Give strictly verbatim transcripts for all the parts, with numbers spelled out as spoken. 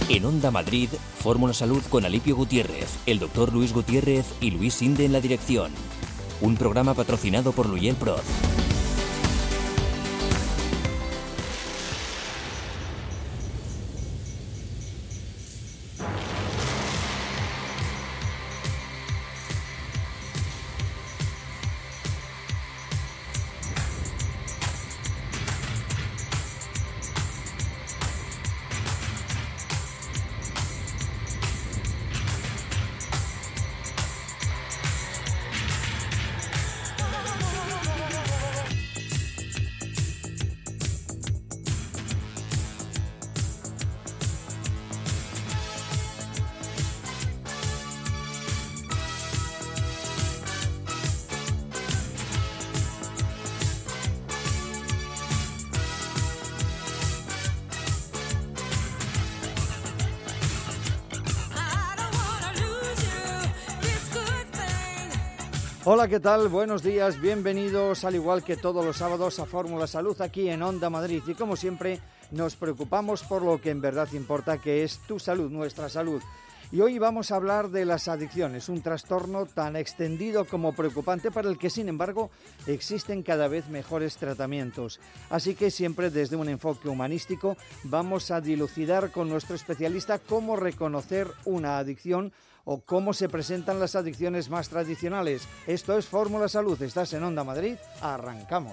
En Onda Madrid, Fórmula Salud con Alipio Gutiérrez, el doctor Luis Gutiérrez y Luis Inde en la dirección. Un programa patrocinado por Luyel Proz. Hola, ¿qué tal? Buenos días, bienvenidos al igual que todos los sábados a Fórmula Salud aquí en Onda Madrid. Y como siempre nos preocupamos por lo que en verdad importa, que es tu salud, nuestra salud. Y hoy vamos a hablar de las adicciones, un trastorno tan extendido como preocupante para el que, sin embargo, existen cada vez mejores tratamientos. Así que siempre desde un enfoque humanístico vamos a dilucidar con nuestro especialista cómo reconocer una adicción o cómo se presentan las adicciones más tradicionales. Esto es Fórmula Salud, estás en Onda Madrid, arrancamos.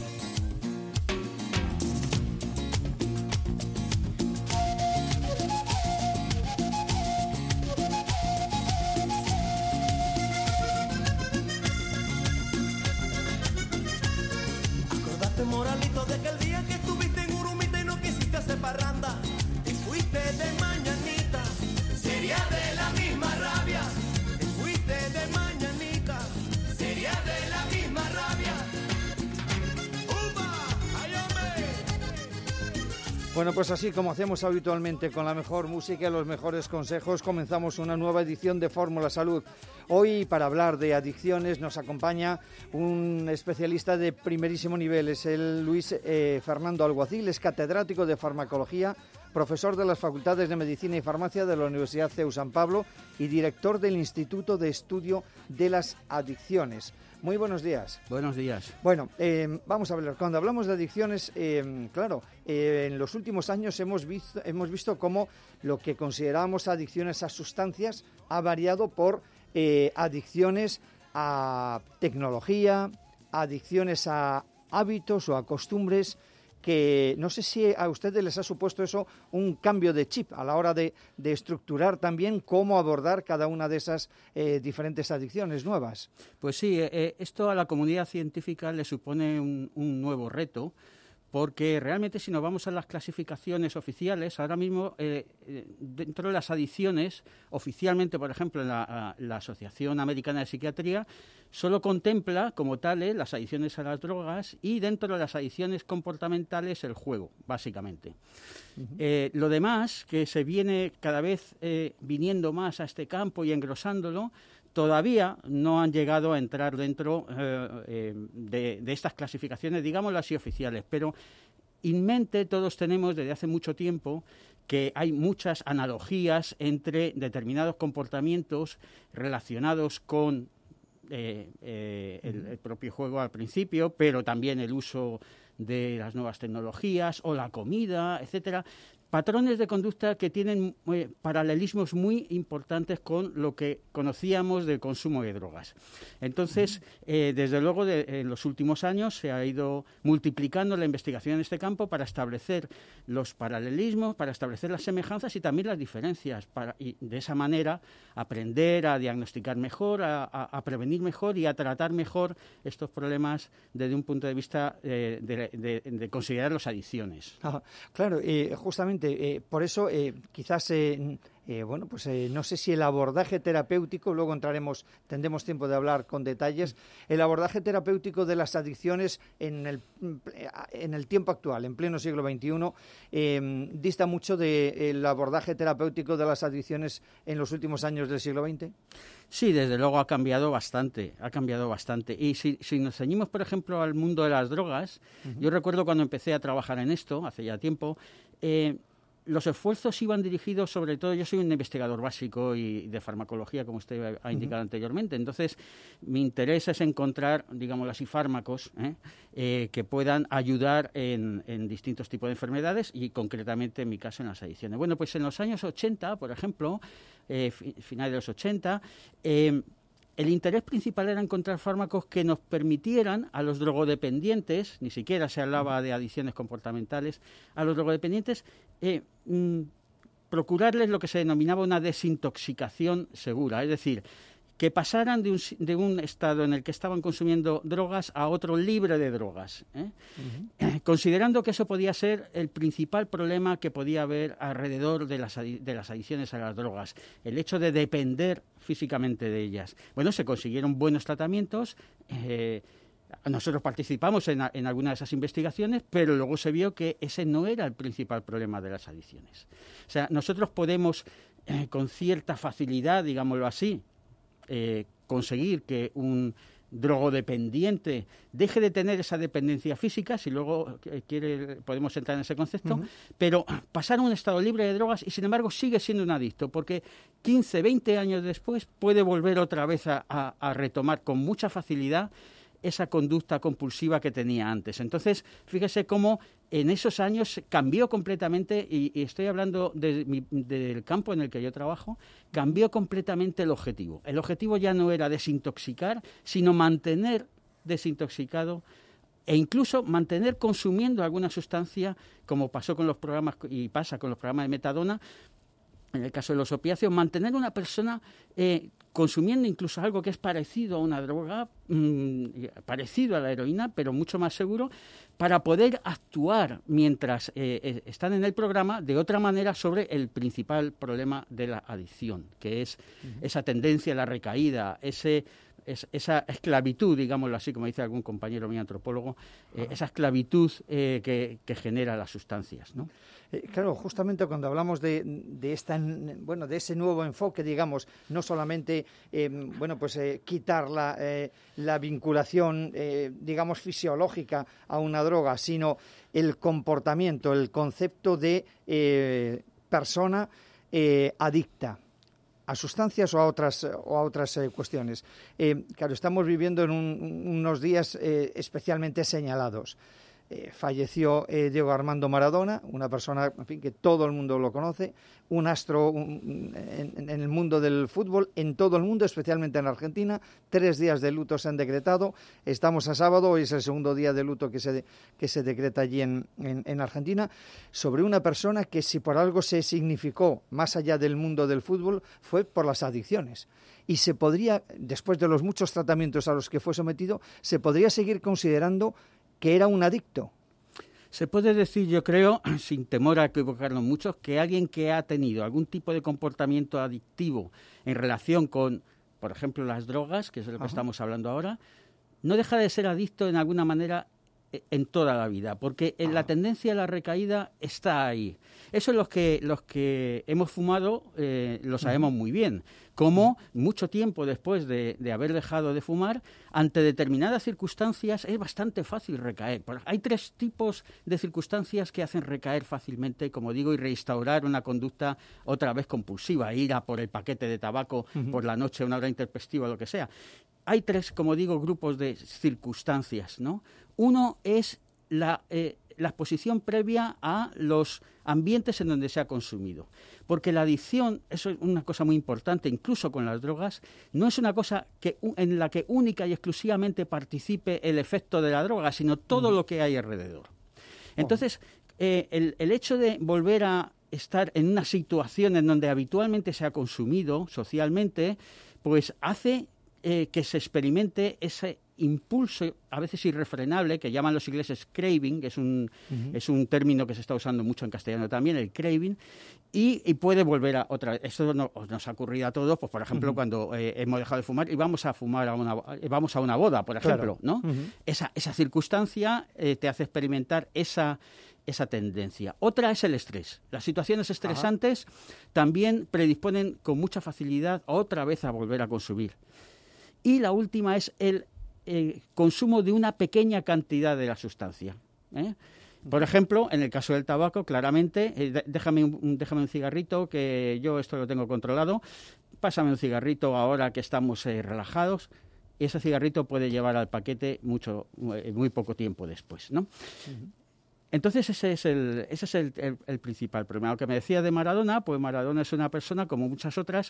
Acordate, moralito, de que el día que estuviste en Urumita y no quisiste hacer parranda, te fuiste de mañanita, sería de la misma rabia. Te fuiste de mañanita, sería de la misma rabia. ¡Upa! ¡Ay, hombre! Bueno, pues así como hacemos habitualmente, con la mejor música y los mejores consejos, comenzamos una nueva edición de Fórmula Salud. Hoy, para hablar de adicciones, nos acompaña un especialista de primerísimo nivel, es el Luis eh, Fernando Alguacil, es catedrático de farmacología, profesor de las Facultades de Medicina y Farmacia de la Universidad C E U San Pablo y director del Instituto de Estudio de las Adicciones. Muy buenos días. Buenos días. Bueno, eh, vamos a ver, cuando hablamos de adicciones, eh, claro, eh, en los últimos años hemos visto, hemos visto cómo lo que considerábamos adicciones a sustancias ha variado por eh, adicciones a tecnología, adicciones a hábitos o a costumbres, que no sé si a ustedes les ha supuesto eso un cambio de chip a la hora de, de estructurar también cómo abordar cada una de esas eh, diferentes adicciones nuevas. Pues sí, eh, esto a la comunidad científica le supone un, un nuevo reto, porque realmente si nos vamos a las clasificaciones oficiales, ahora mismo eh, dentro de las adicciones, oficialmente, por ejemplo, en la, la Asociación Americana de Psiquiatría, solo contempla como tales las adicciones a las drogas y dentro de las adicciones comportamentales el juego, básicamente. Uh-huh. Eh, lo demás, que se viene cada vez eh, viniendo más a este campo y engrosándolo, todavía no han llegado a entrar dentro eh, eh, de, de estas clasificaciones, digámoslo así, oficiales, pero en mente todos tenemos desde hace mucho tiempo que hay muchas analogías entre determinados comportamientos relacionados con eh, eh, el, el propio juego al principio, pero también el uso de las nuevas tecnologías o la comida, etcétera. Patrones de conducta que tienen eh, paralelismos muy importantes con lo que conocíamos del consumo de drogas. Entonces, eh, desde luego, de, en los últimos años se ha ido multiplicando la investigación en este campo para establecer los paralelismos, para establecer las semejanzas y también las diferencias, para, y de esa manera aprender a diagnosticar mejor, a, a, a prevenir mejor y a tratar mejor estos problemas desde un punto de vista eh, de, de, de considerar las adicciones. Ah, claro, eh, justamente Eh, por eso eh, quizás eh, eh, bueno pues eh, no sé si el abordaje terapéutico, luego entraremos, tendremos tiempo de hablar con detalles, el abordaje terapéutico de las adicciones en el en el tiempo actual, en pleno siglo veintiuno, eh, dista mucho del abordaje terapéutico de las adicciones en los últimos años del siglo veinte. Sí, desde luego ha cambiado bastante, ha cambiado bastante. Y si, si nos ceñimos, por ejemplo, al mundo de las drogas, uh-huh. yo recuerdo cuando empecé a trabajar en esto, hace ya tiempo, eh, los esfuerzos iban dirigidos sobre todo, yo soy un investigador básico y de farmacología, como usted ha indicado uh-huh. anteriormente, entonces mi interés es encontrar, digamos así, fármacos ¿eh? Eh, que puedan ayudar en, en distintos tipos de enfermedades y concretamente en mi caso en las adicciones. Bueno, pues en los años ochenta, por ejemplo, eh, finales de los ochenta, eh, el interés principal era encontrar fármacos que nos permitieran a los drogodependientes, ni siquiera se hablaba de adicciones comportamentales, a los drogodependientes eh, mm, procurarles lo que se denominaba una desintoxicación segura, es decir, que pasaran de un, de un estado en el que estaban consumiendo drogas a otro libre de drogas, ¿eh? Uh-huh. Considerando que eso podía ser el principal problema que podía haber alrededor de las, de las adicciones a las drogas, el hecho de depender físicamente de ellas. Bueno, se consiguieron buenos tratamientos, eh, nosotros participamos en, en algunas de esas investigaciones, pero luego se vio que ese no era el principal problema de las adicciones. O sea, nosotros podemos, eh, con cierta facilidad, digámoslo así, Eh, conseguir que un drogodependiente deje de tener esa dependencia física, si luego eh, quiere podemos entrar en ese concepto, uh-huh. pero pasar a un estado libre de drogas y sin embargo sigue siendo un adicto, porque quince, veinte años después puede volver otra vez a, a, a retomar con mucha facilidad esa conducta compulsiva que tenía antes. Entonces, fíjese cómo en esos años cambió completamente, y, y estoy hablando de mi, del campo en el que yo trabajo, cambió completamente el objetivo. El objetivo ya no era desintoxicar, sino mantener desintoxicado e incluso mantener consumiendo alguna sustancia, como pasó con los programas y pasa con los programas de metadona, en el caso de los opiáceos, mantener a una persona eh, consumiendo incluso algo que es parecido a una droga, mmm, parecido a la heroína, pero mucho más seguro, para poder actuar mientras eh, eh, están en el programa de otra manera sobre el principal problema de la adicción, que es uh-huh. esa tendencia a la recaída, ese... Es, esa esclavitud, digámoslo así, como dice algún compañero mío antropólogo, eh, esa esclavitud eh, que, que genera las sustancias, ¿no? Eh, claro, justamente cuando hablamos de, de esta, bueno, de ese nuevo enfoque, digamos, no solamente, eh, bueno, pues eh, quitar la, eh, la vinculación, eh, digamos, fisiológica a una droga, sino el comportamiento, el concepto de eh, persona eh, adicta a sustancias o a otras o a otras eh, cuestiones. Eh, claro, estamos viviendo en un, unos días eh, especialmente señalados. Eh, falleció eh, Diego Armando Maradona, una persona, en fin, que todo el mundo lo conoce, un astro un, en, en el mundo del fútbol, en todo el mundo, especialmente en Argentina. Tres días de luto se han decretado. Estamos a sábado, hoy es el segundo día de luto que se, que se decreta allí en, en, en Argentina, sobre una persona que, si por algo se significó más allá del mundo del fútbol, fue por las adicciones. Y se podría, después de los muchos tratamientos a los que fue sometido, se podría seguir considerando que era un adicto. Se puede decir, yo creo, sin temor a equivocarnos muchos, que alguien que ha tenido algún tipo de comportamiento adictivo en relación con, por ejemplo, las drogas, que es de lo que Ajá. estamos hablando ahora, no deja de ser adicto en alguna manera en toda la vida, porque en la tendencia a la recaída está ahí. Eso los que los que hemos fumado eh, lo sabemos muy bien, como mucho tiempo después de, de haber dejado de fumar, ante determinadas circunstancias es bastante fácil recaer. Hay tres tipos de circunstancias que hacen recaer fácilmente, como digo, y restaurar una conducta otra vez compulsiva, ir a por el paquete de tabaco uh-huh. por la noche, una hora intempestiva, lo que sea. Hay tres, como digo, grupos de circunstancias, ¿no? Uno es la, eh, la exposición previa a los ambientes en donde se ha consumido. Porque la adicción, eso es una cosa muy importante, incluso con las drogas, no es una cosa que, en la que única y exclusivamente participe el efecto de la droga, sino todo mm. lo que hay alrededor. Entonces, eh, el, el hecho de volver a estar en una situación en donde habitualmente se ha consumido socialmente, pues hace eh, que se experimente ese impulso, a veces irrefrenable, que llaman los ingleses craving, que es un, uh-huh. es un término que se está usando mucho en castellano también, el craving, y, y puede volver a otra vez. Esto no, nos ha ocurrido a todos, pues por ejemplo, uh-huh. cuando eh, hemos dejado de fumar y vamos a fumar a una, vamos a una boda, por ejemplo, claro. ¿no? Uh-huh. Esa, esa circunstancia eh, te hace experimentar esa esa tendencia. Otra es el estrés. Las situaciones estresantes Ajá. también predisponen con mucha facilidad otra vez a volver a consumir. Y la última es el eh, consumo de una pequeña cantidad de la sustancia. ¿eh? Por ejemplo, en el caso del tabaco, claramente, eh, déjame, un, déjame un cigarrito, que yo esto lo tengo controlado, pásame un cigarrito ahora que estamos eh, relajados, y ese cigarrito puede llevar al paquete mucho, muy, muy poco tiempo después, ¿no? Uh-huh. Entonces ese es el, ese es el, el, el principal problema. Lo que me decía de Maradona, pues Maradona es una persona, como muchas otras,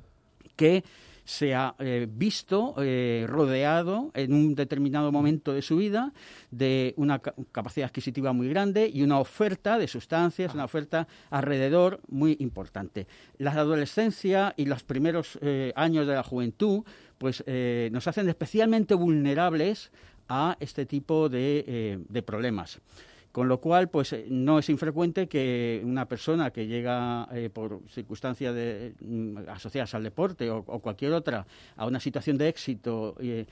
que se ha eh, visto eh, rodeado en un determinado momento de su vida de una ca- capacidad adquisitiva muy grande y una oferta de sustancias, una oferta alrededor muy importante. La adolescencia y los primeros eh, años de la juventud pues eh, nos hacen especialmente vulnerables a este tipo de, eh, de problemas. Con lo cual, pues no es infrecuente que una persona que llega eh, por circunstancias de, mm, asociadas al deporte o, o cualquier otra a una situación de éxito eh,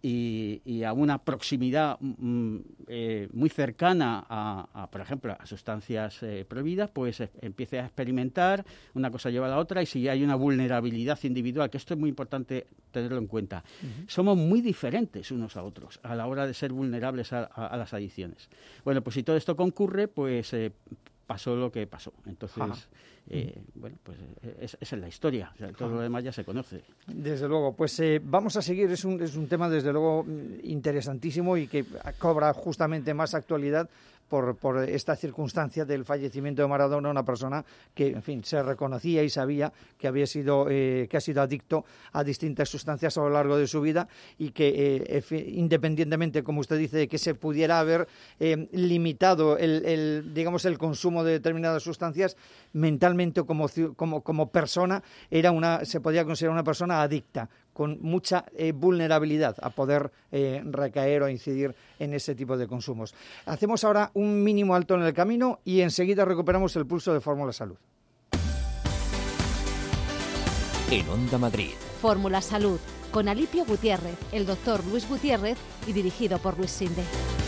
y, y a una proximidad mm, eh, muy cercana a, a, por ejemplo, a sustancias eh, prohibidas, pues eh, empiece a experimentar, una cosa lleva a la otra, y si hay una vulnerabilidad individual, que esto es muy importante tenerlo en cuenta. Uh-huh. Somos muy diferentes unos a otros a la hora de ser vulnerables a, a, a las adicciones. Bueno, pues si todo esto concurre, pues eh, pasó lo que pasó. Entonces, eh, bueno, pues esa es, es la historia. O sea, todo lo demás ya se conoce. Desde luego. Pues eh, vamos a seguir. Es un, es un tema, desde luego, interesantísimo y que cobra justamente más actualidad por, por esta circunstancia del fallecimiento de Maradona, una persona que, en fin, se reconocía y sabía que había sido, eh, que ha sido adicto a distintas sustancias a lo largo de su vida y que, eh, independientemente, como usted dice, de que se pudiera haber eh, limitado el, el, digamos, el consumo de determinadas sustancias, mentalmente como, como, como persona, era una, se podía considerar una persona adicta, con mucha eh, vulnerabilidad a poder eh, recaer o incidir en ese tipo de consumos. Hacemos ahora un mínimo alto en el camino y enseguida recuperamos el pulso de Fórmula Salud. En Onda Madrid. Fórmula Salud, con Alipio Gutiérrez, el doctor Luis Gutiérrez y dirigido por Luis Sinde.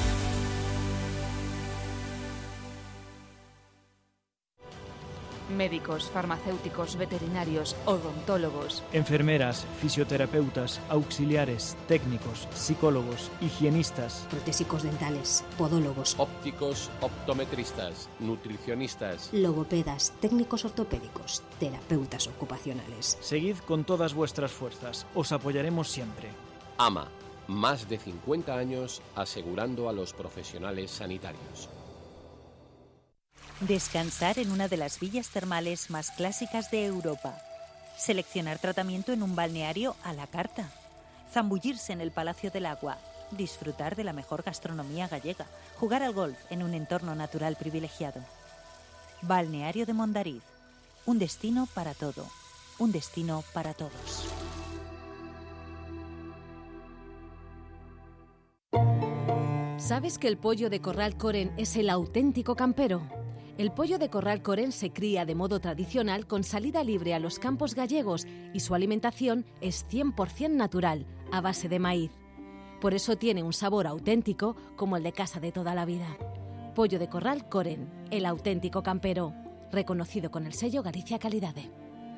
Médicos, farmacéuticos, veterinarios, odontólogos, enfermeras, fisioterapeutas, auxiliares, técnicos, psicólogos, higienistas, protésicos dentales, podólogos, ópticos, optometristas, nutricionistas, logopedas, técnicos ortopédicos, terapeutas ocupacionales. Seguid con todas vuestras fuerzas, os apoyaremos siempre. A M A, más de cincuenta años asegurando a los profesionales sanitarios. Descansar en una de las villas termales más clásicas de Europa. Seleccionar tratamiento en un balneario a la carta. Zambullirse en el Palacio del Agua. Disfrutar de la mejor gastronomía gallega. Jugar al golf en un entorno natural privilegiado. Balneario de Mondariz. Un destino para todo. Un destino para todos. ¿Sabes que el pollo de Corral Coren es el auténtico campero? El pollo de Corral Coren se cría de modo tradicional con salida libre a los campos gallegos y su alimentación es cien por ciento natural, a base de maíz. Por eso tiene un sabor auténtico como el de casa de toda la vida. Pollo de Corral Coren, el auténtico campero, reconocido con el sello Galicia Calidade.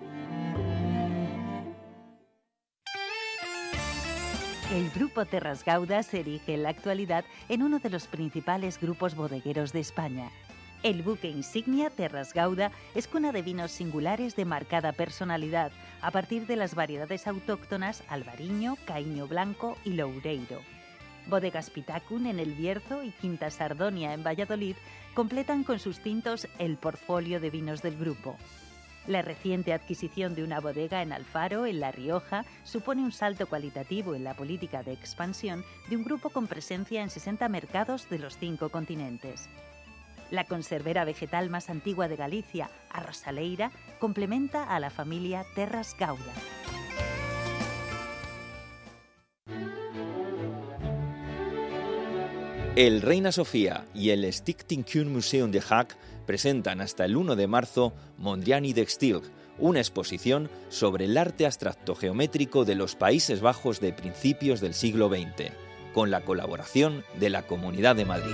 El Grupo Terras Gauda se erige en la actualidad en uno de los principales grupos bodegueros de España. El buque insignia Terras Gauda es cuna de vinos singulares de marcada personalidad a partir de las variedades autóctonas Albariño, Caíño Blanco y Loureiro. Bodegas Pitacun en El Bierzo y Quinta Sardonia en Valladolid completan con sus tintos el portfolio de vinos del grupo. La reciente adquisición de una bodega en Alfaro, en La Rioja, supone un salto cualitativo en la política de expansión de un grupo con presencia en sesenta mercados de los cinco continentes. La conservera vegetal más antigua de Galicia, Arrosaleira, complementa a la familia Terras Gauda. El Reina Sofía y el Stichtingkunstmuseum de Haag presentan hasta el uno de marzo Mondriani de Stilg, una exposición sobre el arte abstracto geométrico de los Países Bajos de principios del siglo veinte, con la colaboración de la Comunidad de Madrid.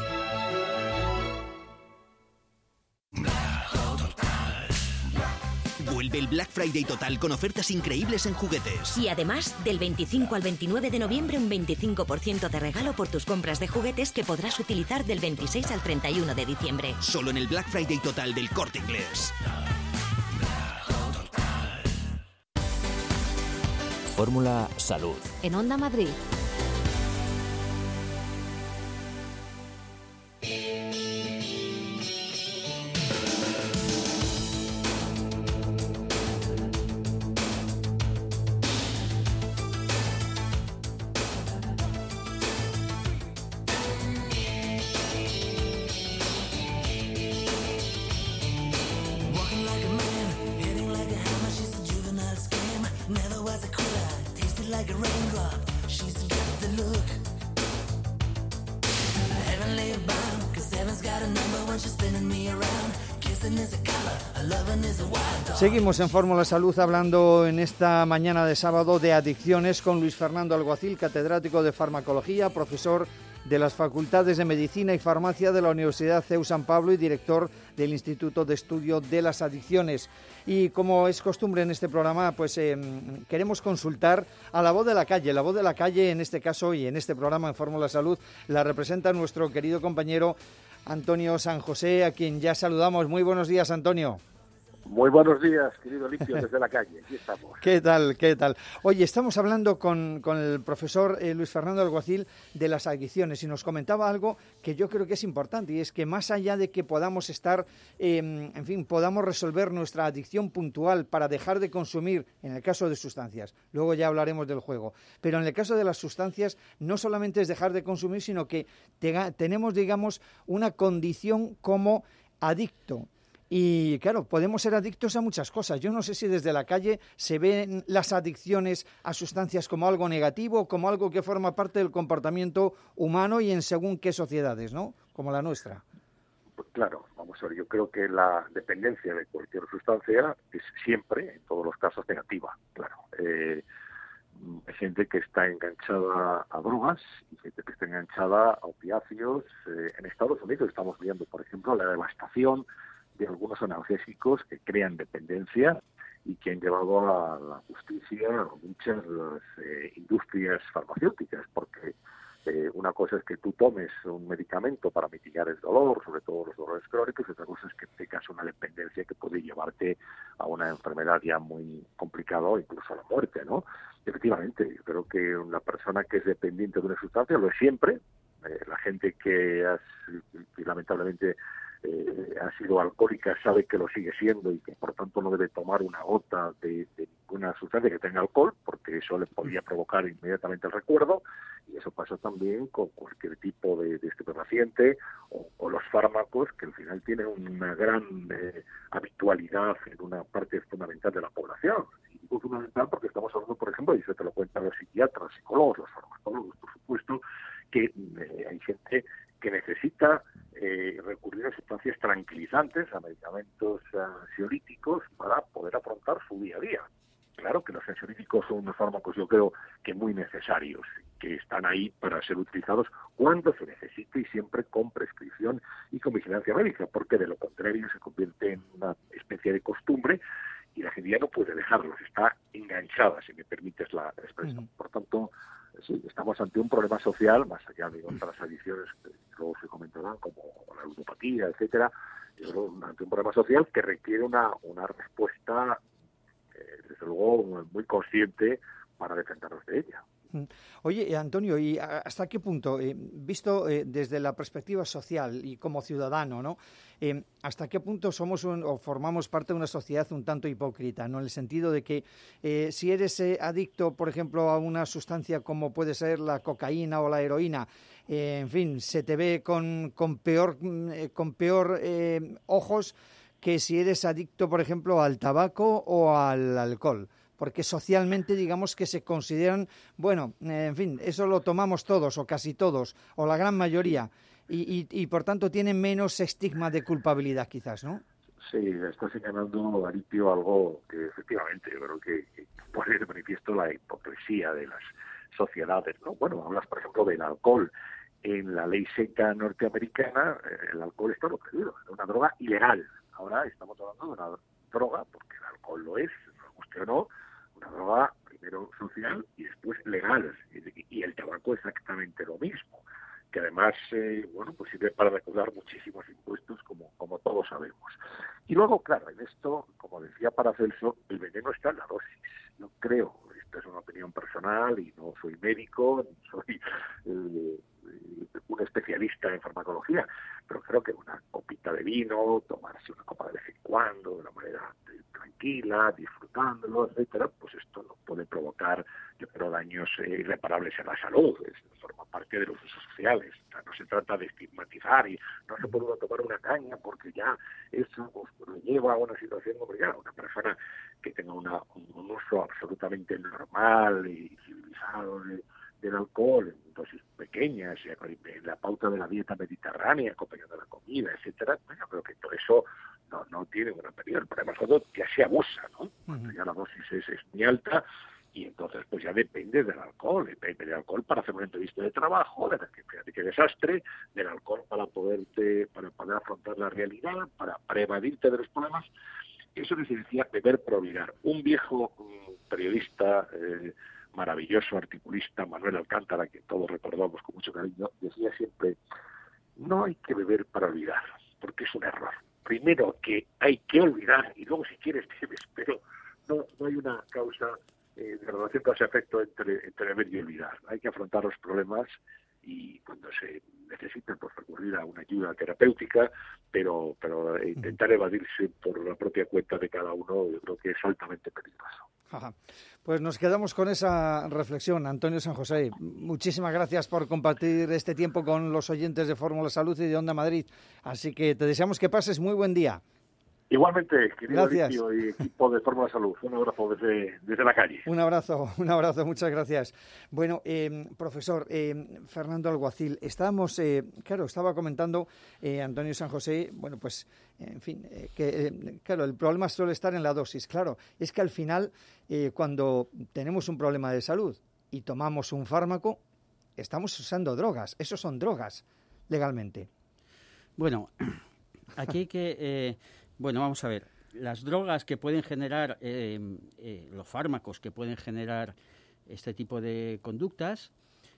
Vuelve el el Black Friday total con ofertas increíbles en juguetes. Y además, del veinticinco al veintinueve de noviembre, un veinticinco por ciento de regalo por tus compras de juguetes que podrás utilizar del veintiséis al treinta y uno de diciembre. Solo en el Black Friday total del Corte Inglés. Fórmula Salud. En Onda Madrid. Seguimos en Fórmula Salud hablando en esta mañana de sábado de adicciones con Luis Fernando Alguacil, catedrático de farmacología, profesor de las Facultades de Medicina y Farmacia de la Universidad C E U San Pablo y director del Instituto de Estudio de las Adicciones. Y como es costumbre en este programa, pues eh, queremos consultar a la voz de la calle. La voz de la calle, en este caso y en este programa en Fórmula Salud, la representa nuestro querido compañero Antonio San José, a quien ya saludamos. Muy buenos días, Antonio. Muy buenos días, querido Limpio, desde la calle. Aquí estamos. ¿Qué tal? ¿Qué tal? Oye, estamos hablando con, con el profesor eh, Luis Fernando Alguacil de las adicciones y nos comentaba algo que yo creo que es importante y es que más allá de que podamos estar, eh, en fin, podamos resolver nuestra adicción puntual para dejar de consumir, en el caso de sustancias, luego ya hablaremos del juego, pero en el caso de las sustancias no solamente es dejar de consumir, sino que te, tenemos, digamos, una condición como adicto. Y claro, podemos ser adictos a muchas cosas. Yo no sé si desde la calle se ven las adicciones a sustancias como algo negativo, como algo que forma parte del comportamiento humano y en según qué sociedades, ¿no? Como la nuestra. Pues claro, vamos a ver, yo creo que la dependencia de cualquier sustancia es siempre, en todos los casos, negativa, claro. Eh, hay gente que está enganchada a drogas y gente que está enganchada a opiáceos. Eh, en Estados Unidos estamos viendo, por ejemplo, la devastación de algunos analgésicos que crean dependencia y que han llevado a la justicia a muchas eh, industrias farmacéuticas, porque eh, una cosa es que tú tomes un medicamento para mitigar el dolor, sobre todo los dolores crónicos, y otra cosa es que tengas una dependencia que puede llevarte a una enfermedad ya muy complicada o incluso a la muerte, ¿no? Efectivamente, yo creo que una persona que es dependiente de una sustancia lo es siempre. Eh, la gente que, has, que lamentablemente Eh, ha sido alcohólica sabe que lo sigue siendo y que por tanto no debe tomar una gota de, de ninguna sustancia que tenga alcohol, porque eso le podría provocar inmediatamente el recuerdo, y eso pasa también con cualquier tipo de, de estupefaciente o, o los fármacos, que al final tienen una gran eh, habitualidad en una parte fundamental de la población. Y digo fundamental porque estamos hablando, por ejemplo, y eso te lo cuentan los psiquiatras, psicólogos, los farmacólogos, por supuesto, que eh, hay gente que necesita eh, recurrir a sustancias tranquilizantes, a medicamentos ansiolíticos para poder afrontar su día a día. Claro que los ansiolíticos son unos fármacos, yo creo, que muy necesarios, que están ahí para ser utilizados cuando se necesite y siempre con prescripción y con vigilancia médica, porque de lo contrario se convierte en una especie de costumbre y la gente ya no puede dejarlos, está enganchada, si me permites la expresión. Uh-huh. Por tanto, sí, estamos ante un problema social, más allá de otras adicciones que luego se comentarán, como la ludopatía, etcétera, ante un problema social que requiere una, una respuesta, eh, desde luego, muy consciente para defendernos de ella. Oye, Antonio, ¿y hasta qué punto, eh, visto eh, desde la perspectiva social y como ciudadano, ¿no? Eh, hasta qué punto somos un, o formamos parte de una sociedad un tanto hipócrita, ¿no? En el sentido de que eh, si eres eh, adicto, por ejemplo, a una sustancia como puede ser la cocaína o la heroína, eh, en fin, se te ve con, con peor, eh, con peor eh, ojos que si eres adicto, por ejemplo, al tabaco o al alcohol. Porque socialmente digamos que se consideran, bueno, en fin, eso lo tomamos todos o casi todos, o la gran mayoría, y, y, y por tanto tienen menos estigma de culpabilidad quizás, ¿no? Sí, está señalando, Alipio, algo que efectivamente yo creo que, que pone de manifiesto la hipocresía de las sociedades, ¿no? Bueno, hablas, por ejemplo, del alcohol. En la ley seca norteamericana, el alcohol está prohibido, es una droga ilegal. Ahora estamos hablando de una droga, porque el alcohol lo es, nos guste o no, una droga primero social y después legal, y el tabaco exactamente lo mismo, que además eh, bueno, pues sirve para recaudar muchísimos impuestos, como, como todos sabemos. Y luego, claro, en esto, como decía Paracelso, el veneno está en la dosis. Yo creo, esta es una opinión personal y no soy médico, ni soy eh, un especialista en farmacología, pero creo que una copita de vino, tomarse una copa de vez en cuando, de una manera tranquila, disfrutándolo, etcétera, pues esto no puede provocar, yo creo, daños eh, irreparables en la salud. Es, forma parte de los usos sociales. O sea, no se trata de estigmatizar y no se puede tomar una caña porque ya eso pues, lo lleva a una situación como ya una persona que tenga una, un, un uso absolutamente normal y civilizado de, del alcohol en dosis pequeñas, en la pauta de la dieta mediterránea, acompañando la comida, etcétera. Bueno, creo que todo eso no, no tiene una pérdida. El problema es cuando ya se abusa, ¿no? Cuando ya la dosis es, es muy alta y entonces pues ya depende del alcohol, depende del alcohol para hacer una entrevista de trabajo, de que, fíjate qué desastre, del alcohol para poderte, para poder afrontar la realidad, para, para evadirte de los problemas. Eso que se decía beber por olvidar. Un viejo um, periodista eh, maravilloso, articulista, Manuel Alcántara, que todos recordamos con mucho cariño, decía siempre, no hay que beber para olvidar, porque es un error. Primero que hay que olvidar y luego si quieres bebes, pero no, no hay una causa eh, de relación causa-efecto entre, entre beber y olvidar. Hay que afrontar los problemas y cuando se necesita pues recurrir a una ayuda terapéutica, pero pero intentar evadirse por la propia cuenta de cada uno, yo creo que es altamente peligroso. Ajá. Pues nos quedamos con esa reflexión, Antonio San José. Muchísimas gracias por compartir este tiempo con los oyentes de Fórmula Salud y de Onda Madrid. Así que te deseamos que pases muy buen día. Igualmente, querido Gracias. Licio y equipo de Fórmula Salud, un abrazo desde, desde la calle. Un abrazo, un abrazo, muchas gracias. Bueno, eh, profesor eh, Fernando Alguacil, estábamos, eh, claro, estaba comentando eh, Antonio San José, bueno, pues, en fin, eh, que, eh, claro, el problema suele estar en la dosis, claro, es que al final, eh, cuando tenemos un problema de salud y tomamos un fármaco, estamos usando drogas, eso son drogas, legalmente. Bueno, aquí hay que... Eh, Bueno, vamos a ver. Las drogas que pueden generar, eh, eh, los fármacos que pueden generar este tipo de conductas,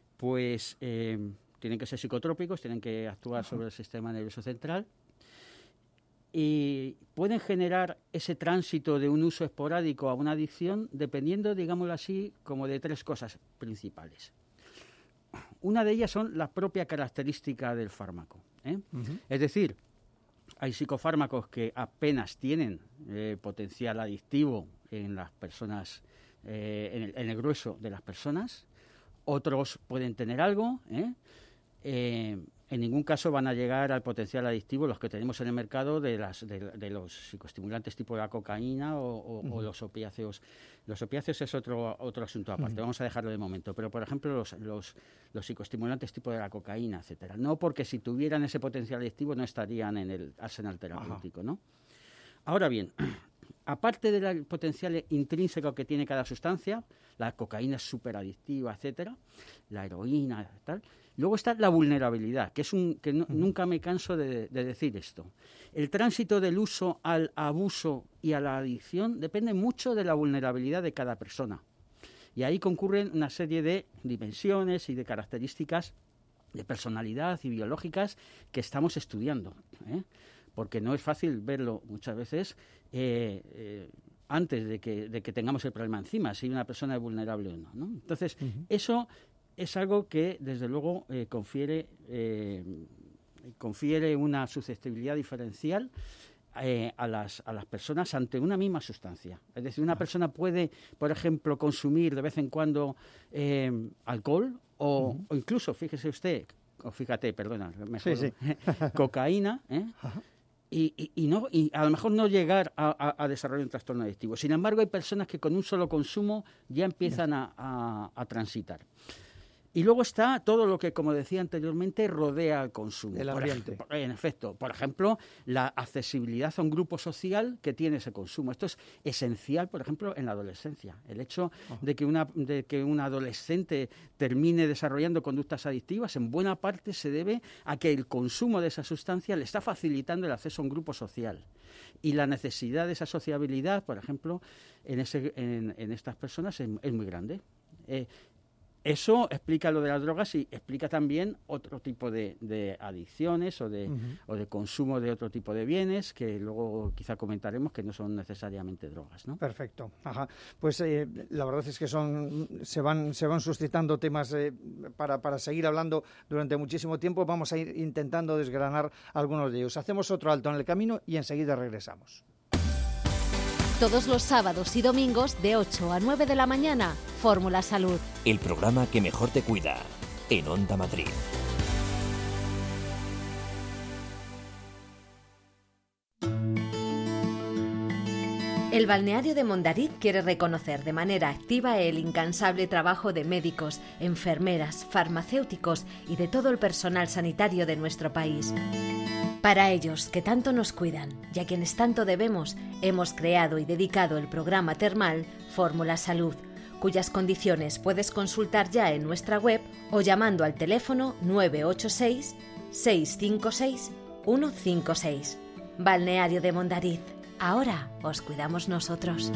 pues eh, tienen que ser psicotrópicos, tienen que actuar sobre el sistema nervioso central y pueden generar ese tránsito de un uso esporádico a una adicción dependiendo, digámoslo así, como de tres cosas principales. Una de ellas son la propia característica del fármaco, ¿eh? Uh-huh. Es decir, hay psicofármacos que apenas tienen eh, potencial adictivo en las personas, eh, en, el, en el grueso de las personas. Otros pueden tener algo. ¿eh? Eh, en ningún caso van a llegar al potencial adictivo los que tenemos en el mercado de, las, de, de los psicoestimulantes tipo la cocaína o, o, uh-huh. o los opiáceos. Los opiáceos es otro otro asunto aparte, uh-huh. vamos a dejarlo de momento. Pero, por ejemplo, los, los, los psicoestimulantes tipo de la cocaína, etcétera. No porque si tuvieran ese potencial adictivo no estarían en el arsenal terapéutico, uh-huh. ¿no? Ahora bien, aparte del potencial intrínseco que tiene cada sustancia, la cocaína es súper adictiva, etcétera, la heroína, tal. Luego está la vulnerabilidad, que es un que no, uh-huh. nunca me canso de, de decir esto. El tránsito del uso al abuso y a la adicción depende mucho de la vulnerabilidad de cada persona. Y ahí concurren una serie de dimensiones y de características de personalidad y biológicas que estamos estudiando, ¿eh? Porque no es fácil verlo muchas veces eh, eh, antes de que, de que tengamos el problema encima, si una persona es vulnerable o no, ¿no? Entonces, uh-huh. eso es algo que, desde luego, eh, confiere, eh, confiere una susceptibilidad diferencial eh, a, las, a las personas ante una misma sustancia. Es decir, una persona puede, por ejemplo, consumir de vez en cuando eh, alcohol o, uh-huh. o incluso, fíjese usted, o fíjate, perdona, mejor, sí, sí. cocaína, ¿eh? Uh-huh. Y, y, y, no, y a lo mejor no llegar a, a, a desarrollar un trastorno adictivo. Sin embargo, hay personas que con un solo consumo ya empiezan a, a, a transitar. Y luego está todo lo que, como decía anteriormente, rodea al consumo. El ambiente. Por, en efecto, por ejemplo, la accesibilidad a un grupo social que tiene ese consumo. Esto es esencial, por ejemplo, en la adolescencia. El hecho oh. de que una de que un adolescente termine desarrollando conductas adictivas, en buena parte se debe a que el consumo de esa sustancia le está facilitando el acceso a un grupo social. Y la necesidad de esa sociabilidad, por ejemplo, en, ese, en, en estas personas es, es muy grande. Eh, Eso explica lo de las drogas y explica también otro tipo de, de adicciones o de, uh-huh. o de consumo de otro tipo de bienes que luego quizá comentaremos que no son necesariamente drogas, ¿no? Perfecto. Ajá. Pues eh, la verdad es que son se van se van suscitando temas eh, para, para seguir hablando durante muchísimo tiempo. Vamos a ir intentando desgranar algunos de ellos. Hacemos otro alto en el camino y enseguida regresamos. Todos los sábados y domingos de ocho a nueve de la mañana, Fórmula Salud. El programa que mejor te cuida, en Onda Madrid. El balneario de Mondariz quiere reconocer de manera activa el incansable trabajo de médicos, enfermeras, farmacéuticos y de todo el personal sanitario de nuestro país. Para ellos, que tanto nos cuidan y a quienes tanto debemos, hemos creado y dedicado el programa termal Fórmula Salud, cuyas condiciones puedes consultar ya en nuestra web o llamando al teléfono nueve ocho seis, seis cinco seis, uno cinco seis. Balneario de Mondariz. Ahora os cuidamos nosotros.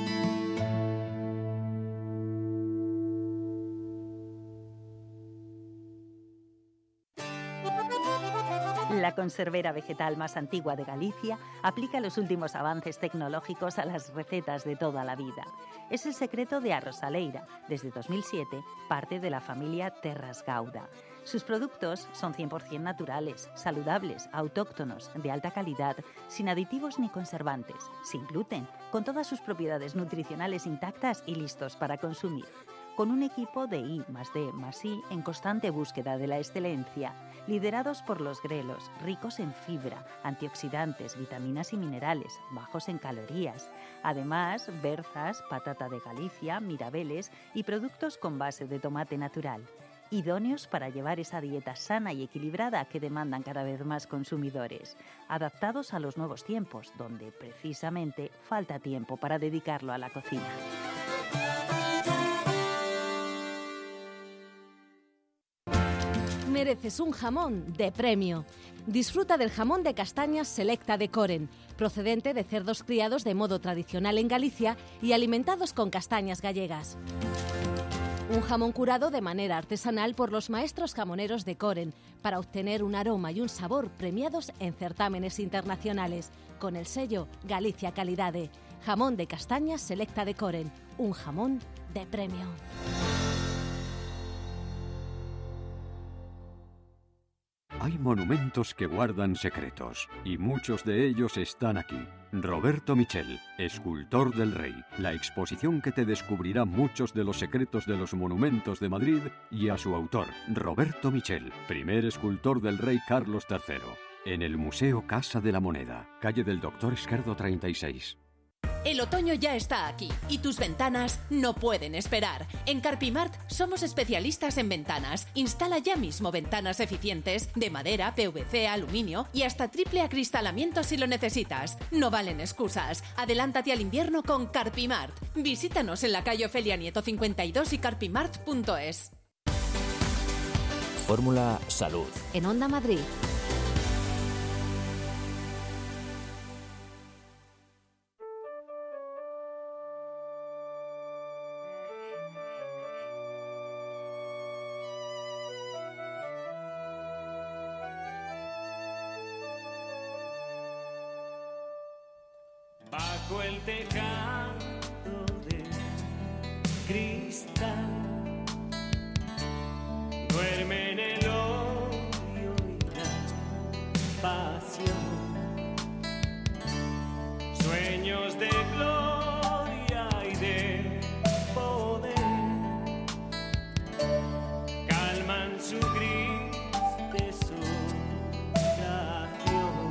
La conservera vegetal más antigua de Galicia aplica los últimos avances tecnológicos a las recetas de toda la vida. Es el secreto de Arrosaleira, desde dos mil siete, parte de la familia Terras Gauda. Sus productos son cien por ciento naturales, saludables, autóctonos, de alta calidad, sin aditivos ni conservantes, sin gluten, con todas sus propiedades nutricionales intactas y listos para consumir. Con un equipo de I más D más I en constante búsqueda de la excelencia, liderados por los grelos, ricos en fibra, antioxidantes, vitaminas y minerales, bajos en calorías. Además, berzas, patata de Galicia, mirabeles y productos con base de tomate natural, idóneos para llevar esa dieta sana y equilibrada que demandan cada vez más consumidores, adaptados a los nuevos tiempos, donde precisamente falta tiempo para dedicarlo a la cocina. Mereces un jamón de premio. Disfruta del jamón de castañas Selecta de Coren, procedente de cerdos criados de modo tradicional en Galicia y alimentados con castañas gallegas. Un jamón curado de manera artesanal por los maestros jamoneros de Coren para obtener un aroma y un sabor premiados en certámenes internacionales, con el sello Galicia Calidade. Jamón de castañas Selecta de Coren, un jamón de premio. Hay monumentos que guardan secretos, y muchos de ellos están aquí. Roberto Michel, escultor del Rey, la exposición que te descubrirá muchos de los secretos de los monumentos de Madrid, y a su autor, Roberto Michel, primer escultor del Rey Carlos tercero, en el Museo Casa de la Moneda, calle del Doctor Esquerdo treinta y seis. El otoño ya está aquí y tus ventanas no pueden esperar. En Carpimart somos especialistas en ventanas. Instala ya mismo ventanas eficientes de madera, P V C, aluminio y hasta triple acristalamiento si lo necesitas. No valen excusas. Adelántate al invierno con Carpimart. Visítanos en la calle Ofelia Nieto cincuenta y dos y carpimart punto es. Fórmula Salud. En Onda Madrid. Bajo el tejado de cristal duerme en el odio y la pasión, sueños de gloria y de poder calman su gris desolación.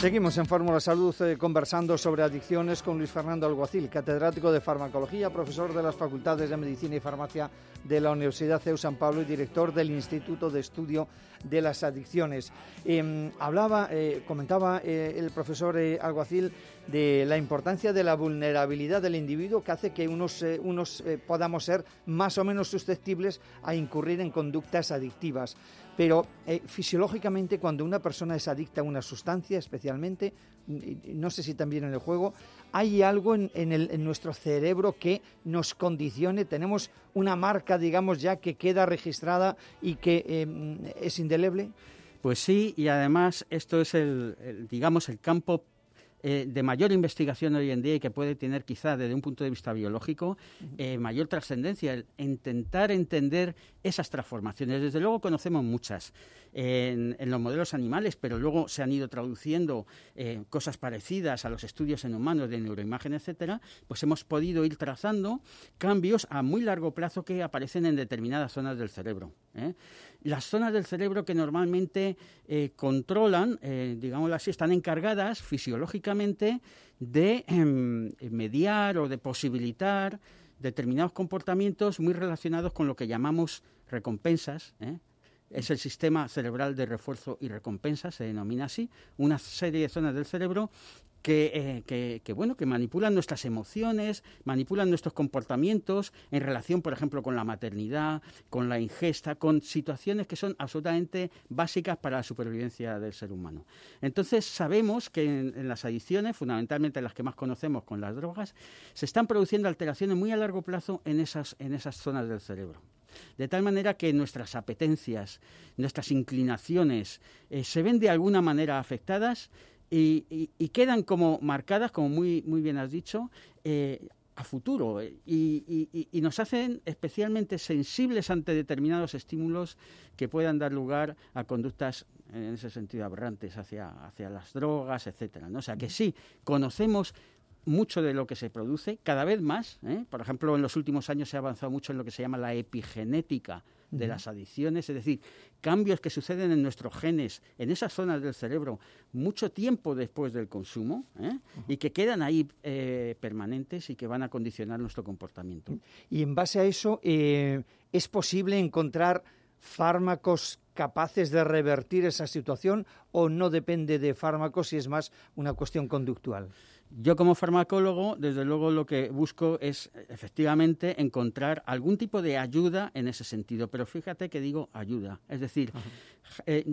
Seguimos en Fórmula Salud eh, conversando sobre adicciones con Luis Fernando Alguacil, catedrático de farmacología, profesor de las Facultades de Medicina y Farmacia de la Universidad C E U San Pablo y director del Instituto de Estudio de las Adicciones. Eh, hablaba, eh, comentaba eh, el profesor eh, Alguacil de la importancia de la vulnerabilidad del individuo, que hace que unos, eh, unos eh, podamos ser más o menos susceptibles a incurrir en conductas adictivas. Pero eh, fisiológicamente, cuando una persona es adicta a una sustancia, especialmente, no sé si también en el juego, hay algo en, en, el, en nuestro cerebro que nos condicione. Tenemos una marca, digamos, ya que queda registrada y que eh, es indeleble. Pues sí, y además esto es el, el digamos, el campo Eh, de mayor investigación hoy en día y que puede tener quizá desde un punto de vista biológico eh, mayor trascendencia, el intentar entender esas transformaciones. Desde luego conocemos muchas en, en los modelos animales, pero luego se han ido traduciendo eh, cosas parecidas a los estudios en humanos de neuroimagen, etcétera, pues hemos podido ir trazando cambios a muy largo plazo que aparecen en determinadas zonas del cerebro, ¿eh? Las zonas del cerebro que normalmente eh, controlan, eh, digámoslo así, están encargadas fisiológicamente de eh, mediar o de posibilitar determinados comportamientos muy relacionados con lo que llamamos recompensas, ¿eh? Es el sistema cerebral de refuerzo y recompensa, se denomina así, una serie de zonas del cerebro que, eh, que, que, bueno, que manipulan nuestras emociones, manipulan nuestros comportamientos en relación, por ejemplo, con la maternidad, con la ingesta, con situaciones que son absolutamente básicas para la supervivencia del ser humano. Entonces, sabemos que en, en las adicciones, fundamentalmente las que más conocemos con las drogas, se están produciendo alteraciones muy a largo plazo en esas, en esas zonas del cerebro. De tal manera que nuestras apetencias, nuestras inclinaciones eh, se ven de alguna manera afectadas y, y, y quedan como marcadas, como muy, muy bien has dicho, eh, a futuro y, y, y nos hacen especialmente sensibles ante determinados estímulos que puedan dar lugar a conductas en ese sentido aberrantes hacia, hacia las drogas, etcétera, ¿no? O sea que sí, conocemos mucho de lo que se produce, cada vez más, ¿eh? Por ejemplo, en los últimos años se ha avanzado mucho en lo que se llama la epigenética de uh-huh. las adicciones, es decir, cambios que suceden en nuestros genes, en esas zonas del cerebro, mucho tiempo después del consumo, ¿eh? uh-huh. y que quedan ahí eh, permanentes y que van a condicionar nuestro comportamiento. Y en base a eso, eh, ¿es posible encontrar fármacos capaces de revertir esa situación o no depende de fármacos y es más una cuestión conductual? Yo como farmacólogo, desde luego lo que busco es efectivamente encontrar algún tipo de ayuda en ese sentido, pero fíjate que digo ayuda, es decir, eh,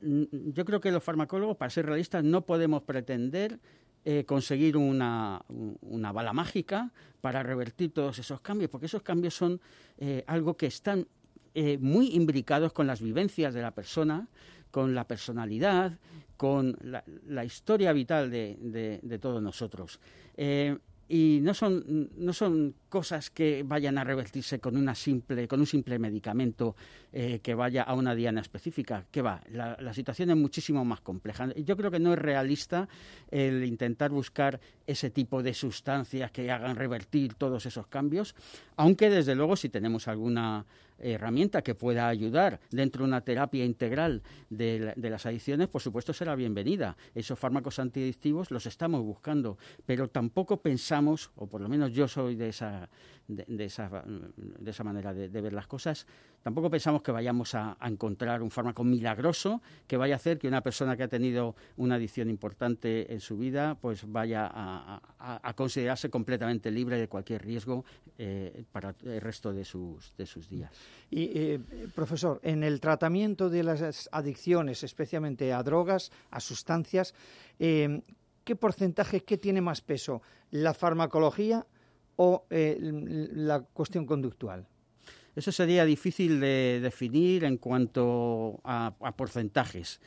yo creo que los farmacólogos, para ser realistas, no podemos pretender eh, conseguir una, una bala mágica para revertir todos esos cambios, porque esos cambios son eh, algo que están eh, muy imbricados con las vivencias de la persona, con la personalidad, con la, la historia vital de, de, de todos nosotros. Eh, y no son, no son cosas que vayan a revertirse con, una simple, con un simple medicamento eh, que vaya a una diana específica. ¿Qué va? La, la situación es muchísimo más compleja. Yo creo que no es realista el intentar buscar ese tipo de sustancias que hagan revertir todos esos cambios, aunque desde luego si tenemos alguna herramienta que pueda ayudar dentro de una terapia integral de, de las adicciones, por supuesto será bienvenida. Esos fármacos antiadictivos los estamos buscando, pero tampoco pensamos, o por lo menos yo soy de esa, de, de esa, de esa manera de, de ver las cosas, tampoco pensamos que vayamos a, a encontrar un fármaco milagroso que vaya a hacer que una persona que ha tenido una adicción importante en su vida pues vaya a, a, a considerarse completamente libre de cualquier riesgo eh, para el resto de sus, de sus días. Y, eh, profesor, en el tratamiento de las adicciones, especialmente a drogas, a sustancias, eh, ¿qué porcentaje, qué tiene más peso, la farmacología o eh, la cuestión conductual? Eso sería difícil de definir en cuanto a, a porcentajes,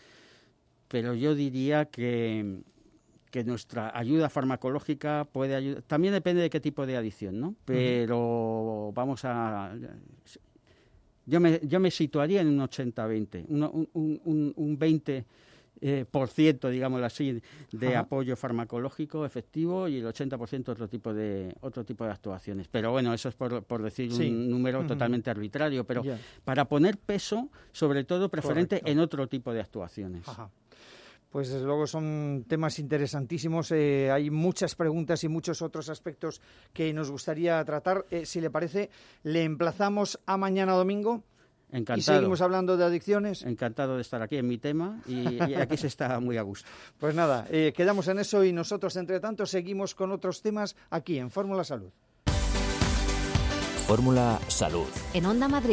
pero yo diría que, que nuestra ayuda farmacológica puede ayudar. También depende de qué tipo de adicción, ¿no? Pero uh-huh. vamos a... Yo me, yo me situaría en un ochenta veinte, un, un, un, un veinte eh, por ciento, digámoslo así, de Ajá. apoyo farmacológico efectivo y el ochenta por ciento otro tipo de otro tipo de actuaciones. Pero bueno, eso es por, por decir sí. un número uh-huh. totalmente arbitrario, pero yeah. para poner peso, sobre todo preferente Correcto. En otro tipo de actuaciones. Ajá. Pues desde luego son temas interesantísimos. Eh, hay muchas preguntas y muchos otros aspectos que nos gustaría tratar. Eh, si le parece, le emplazamos a mañana domingo. Encantado. Y seguimos hablando de adicciones. Encantado de estar aquí en mi tema y, y aquí se está muy a gusto. Pues nada, eh, quedamos en eso y nosotros, entre tanto, seguimos con otros temas aquí en Fórmula Salud. Fórmula Salud. En Onda Madrid.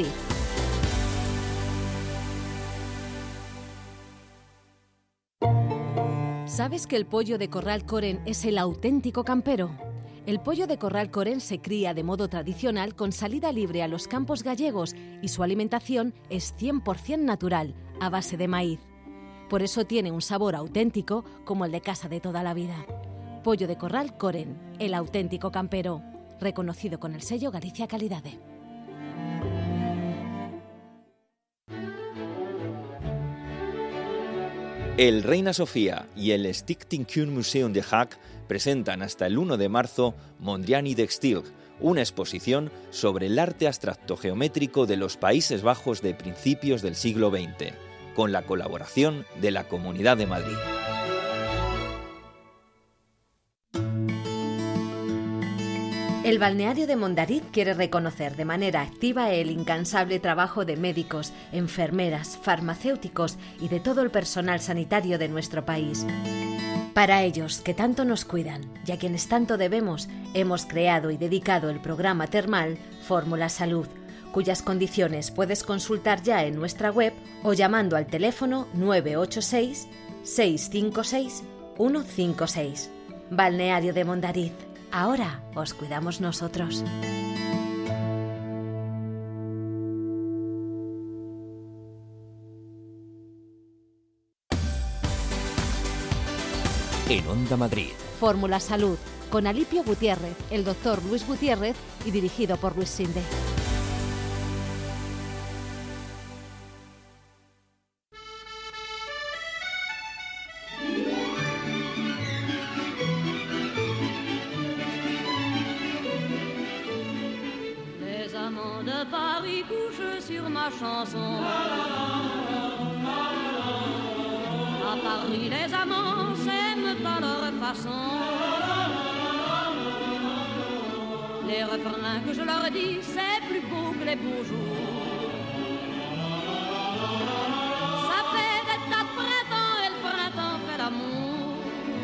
¿Sabes que el pollo de Corral Coren es el auténtico campero? El pollo de Corral Coren se cría de modo tradicional con salida libre a los campos gallegos y su alimentación es cien por ciento natural, a base de maíz. Por eso tiene un sabor auténtico como el de casa de toda la vida. Pollo de Corral Coren, el auténtico campero, reconocido con el sello Galicia Calidade. El Reina Sofía y el Stichting-Kunstmuseum de Haag presentan hasta el uno de marzo Mondrian y Textil, una exposición sobre el arte abstracto geométrico de los Países Bajos de principios del siglo veinte, con la colaboración de la Comunidad de Madrid. El balneario de Mondariz quiere reconocer de manera activa el incansable trabajo de médicos, enfermeras, farmacéuticos y de todo el personal sanitario de nuestro país. Para ellos, que tanto nos cuidan y a quienes tanto debemos, hemos creado y dedicado el programa termal Fórmula Salud, cuyas condiciones puedes consultar ya en nuestra web o llamando al teléfono nueve ocho seis, seis cinco seis, uno cinco seis. Balneario de Mondariz. Ahora os cuidamos nosotros. En Onda Madrid. Fórmula Salud, con Alipio Gutiérrez, el doctor Luis Gutiérrez y dirigido por Luis Sinde. Chanson. À Paris, les amants s'aiment à leur façon. Les refrains que je leur dis, c'est plus beau que les beaux jours. Ça fait des tas de printemps et le printemps fait l'amour.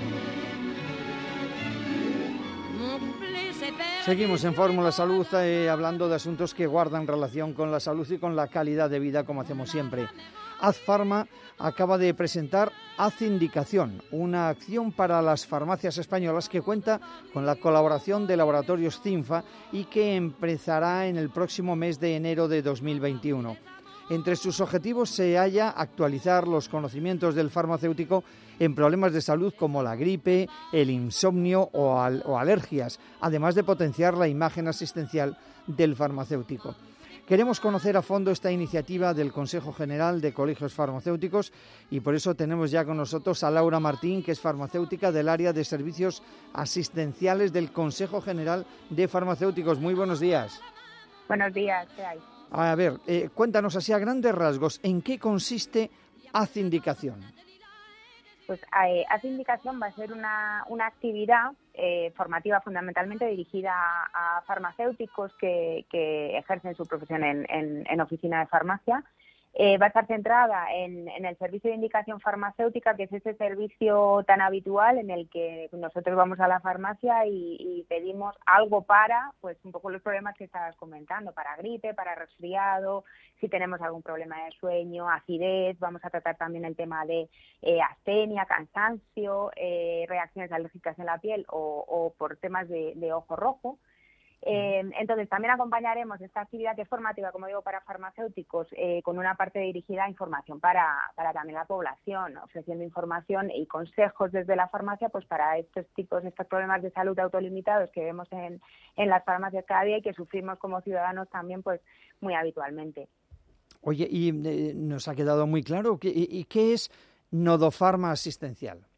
Mon couplet, c'est perdu. Seguimos en Fórmula Salud eh, hablando de asuntos que guardan relación con la salud y con la calidad de vida, como hacemos siempre. Azfarma acaba de presentar Azindicación, una acción para las farmacias españolas que cuenta con la colaboración de Laboratorios Cinfa y que empezará en el próximo mes de enero de dos mil veintiuno. Entre sus objetivos se halla actualizar los conocimientos del farmacéutico en problemas de salud como la gripe, el insomnio o, al, o alergias, además de potenciar la imagen asistencial del farmacéutico. Queremos conocer a fondo esta iniciativa del Consejo General de Colegios Farmacéuticos y por eso tenemos ya con nosotros a Laura Martín, que es farmacéutica del área de servicios asistenciales del Consejo General de Farmacéuticos. Muy buenos días. Buenos días, ¿qué hay? A ver, eh, cuéntanos así a grandes rasgos, ¿en qué consiste Azindicación? Pues eh, Azindicación va a ser una, una actividad eh, formativa fundamentalmente dirigida a, a farmacéuticos que, que ejercen su profesión en, en, en oficina de farmacia. Eh, va a estar centrada en, en el servicio de indicación farmacéutica, que es ese servicio tan habitual en el que nosotros vamos a la farmacia y, y pedimos algo para, pues un poco los problemas que estabas comentando, para gripe, para resfriado, si tenemos algún problema de sueño, acidez, vamos a tratar también el tema de eh, astenia, cansancio, eh, reacciones alérgicas en la piel o, o por temas de, de ojo rojo. Eh, entonces, también acompañaremos esta actividad que es formativa, como digo, para farmacéuticos, eh, con una parte dirigida a información para, para también la población, ofreciendo información y consejos desde la farmacia pues para estos tipos, estos problemas de salud autolimitados que vemos en, en las farmacias cada día y que sufrimos como ciudadanos también pues muy habitualmente. Oye, y eh, nos ha quedado muy claro, ¿y, y qué es Nodofarma Asistencial?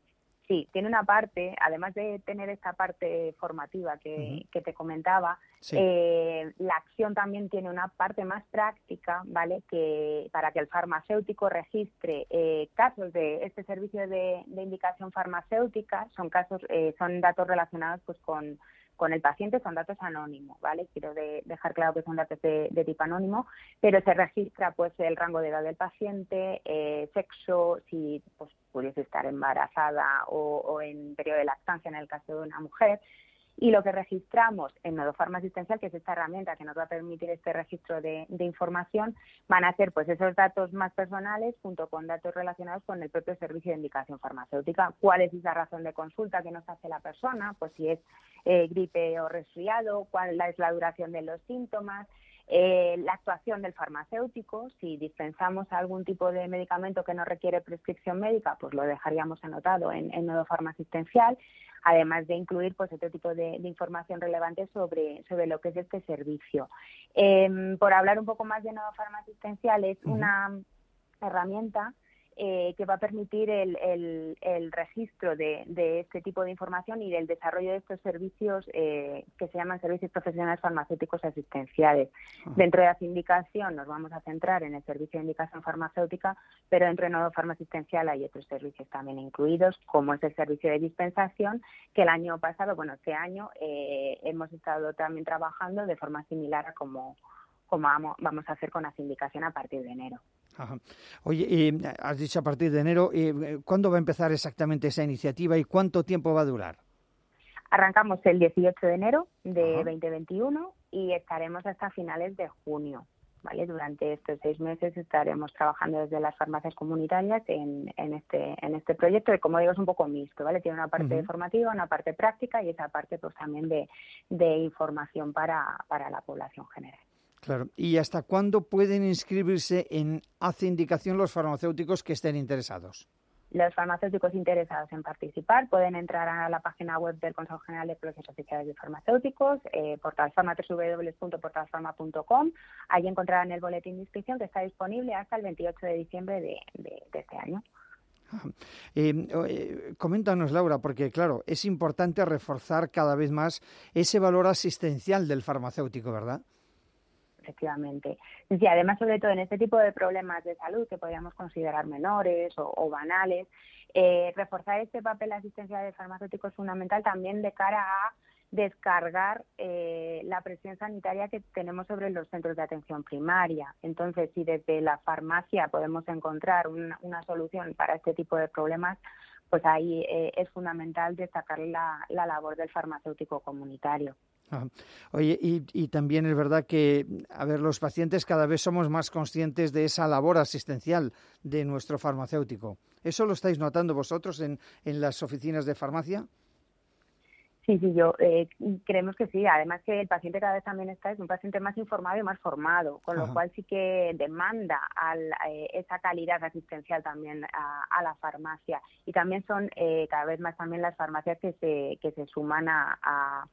Sí, tiene una parte, además de tener esta parte formativa que, uh-huh. que te comentaba, sí. eh, la acción también tiene una parte más práctica, ¿vale? Que para que el farmacéutico registre eh, casos de este servicio de, de indicación farmacéutica, son casos, eh, son datos relacionados pues con con el paciente, son datos anónimos, ¿vale? Quiero de, dejar claro que son datos de, de tipo anónimo, pero se registra pues el rango de edad del paciente, eh, sexo, si pues, pudiese estar embarazada o, o en periodo de lactancia en el caso de una mujer. Y lo que registramos en Nodo Farma Asistencial, que es esta herramienta que nos va a permitir este registro de, de información, van a ser pues esos datos más personales junto con datos relacionados con el propio servicio de indicación farmacéutica. ¿Cuál es esa razón de consulta que nos hace la persona? Pues si es eh, gripe o resfriado, cuál es la duración de los síntomas, eh, la actuación del farmacéutico, si dispensamos algún tipo de medicamento que no requiere prescripción médica, pues lo dejaríamos anotado en, en Nodo Farma Asistencial, además de incluir pues este tipo de, de información relevante sobre, sobre lo que es este servicio. Eh, por hablar un poco más de Nodo Farma Asistencial, es uh-huh. una herramienta eh, que va a permitir el, el, el registro de, de este tipo de información y del desarrollo de estos servicios eh, que se llaman servicios profesionales farmacéuticos asistenciales. Uh-huh. Dentro de la sindicación nos vamos a centrar en el servicio de indicación farmacéutica, pero dentro de Nodo Farma Asistencial hay otros servicios también incluidos, como es el servicio de dispensación, que el año pasado, bueno, este año eh, hemos estado también trabajando de forma similar a como, como vamos a hacer con la sindicación a partir de enero. Ajá. Oye, eh, has dicho a partir de enero, eh, ¿cuándo va a empezar exactamente esa iniciativa y cuánto tiempo va a durar? Arrancamos el dieciocho de enero de Ajá. veinte veintiuno y estaremos hasta finales de junio, ¿vale? Durante estos seis meses estaremos trabajando desde las farmacias comunitarias en, en, este, en este proyecto, que como digo es un poco mixto, ¿vale? Tiene una parte uh-huh. formativa, una parte práctica y esa parte pues también de, de información para, para la población general. Claro. ¿Y hasta cuándo pueden inscribirse en Hace Indicación los farmacéuticos que estén interesados? Los farmacéuticos interesados en participar pueden entrar a la página web del Consejo General de Colegios Oficiales de Farmacéuticos, eh, portalfarma, doble u doble u doble u punto portalfarma punto com. Ahí encontrarán el boletín de inscripción que está disponible hasta el veintiocho de diciembre de, de, de este año. Eh, eh, coméntanos, Laura, porque claro, es importante reforzar cada vez más ese valor asistencial del farmacéutico, ¿verdad? Efectivamente. Y además, sobre todo en este tipo de problemas de salud que podríamos considerar menores o, o banales, eh, reforzar este papel asistencial del farmacéutico es fundamental también de cara a descargar eh, la presión sanitaria que tenemos sobre los centros de atención primaria. Entonces, si desde la farmacia podemos encontrar una, una solución para este tipo de problemas, pues ahí eh, es fundamental destacar la, la labor del farmacéutico comunitario. Ah, oye, y, y también es verdad que, a ver, los pacientes cada vez somos más conscientes de esa labor asistencial de nuestro farmacéutico. ¿Eso lo estáis notando vosotros en, en las oficinas de farmacia? Sí, sí, yo eh, creemos que sí. Además que el paciente cada vez también está es un paciente más informado y más formado, con lo Ajá. cual sí que demanda al, eh, esa calidad asistencial también a, a la farmacia. Y también son eh, cada vez más también las farmacias que se que se suman a, a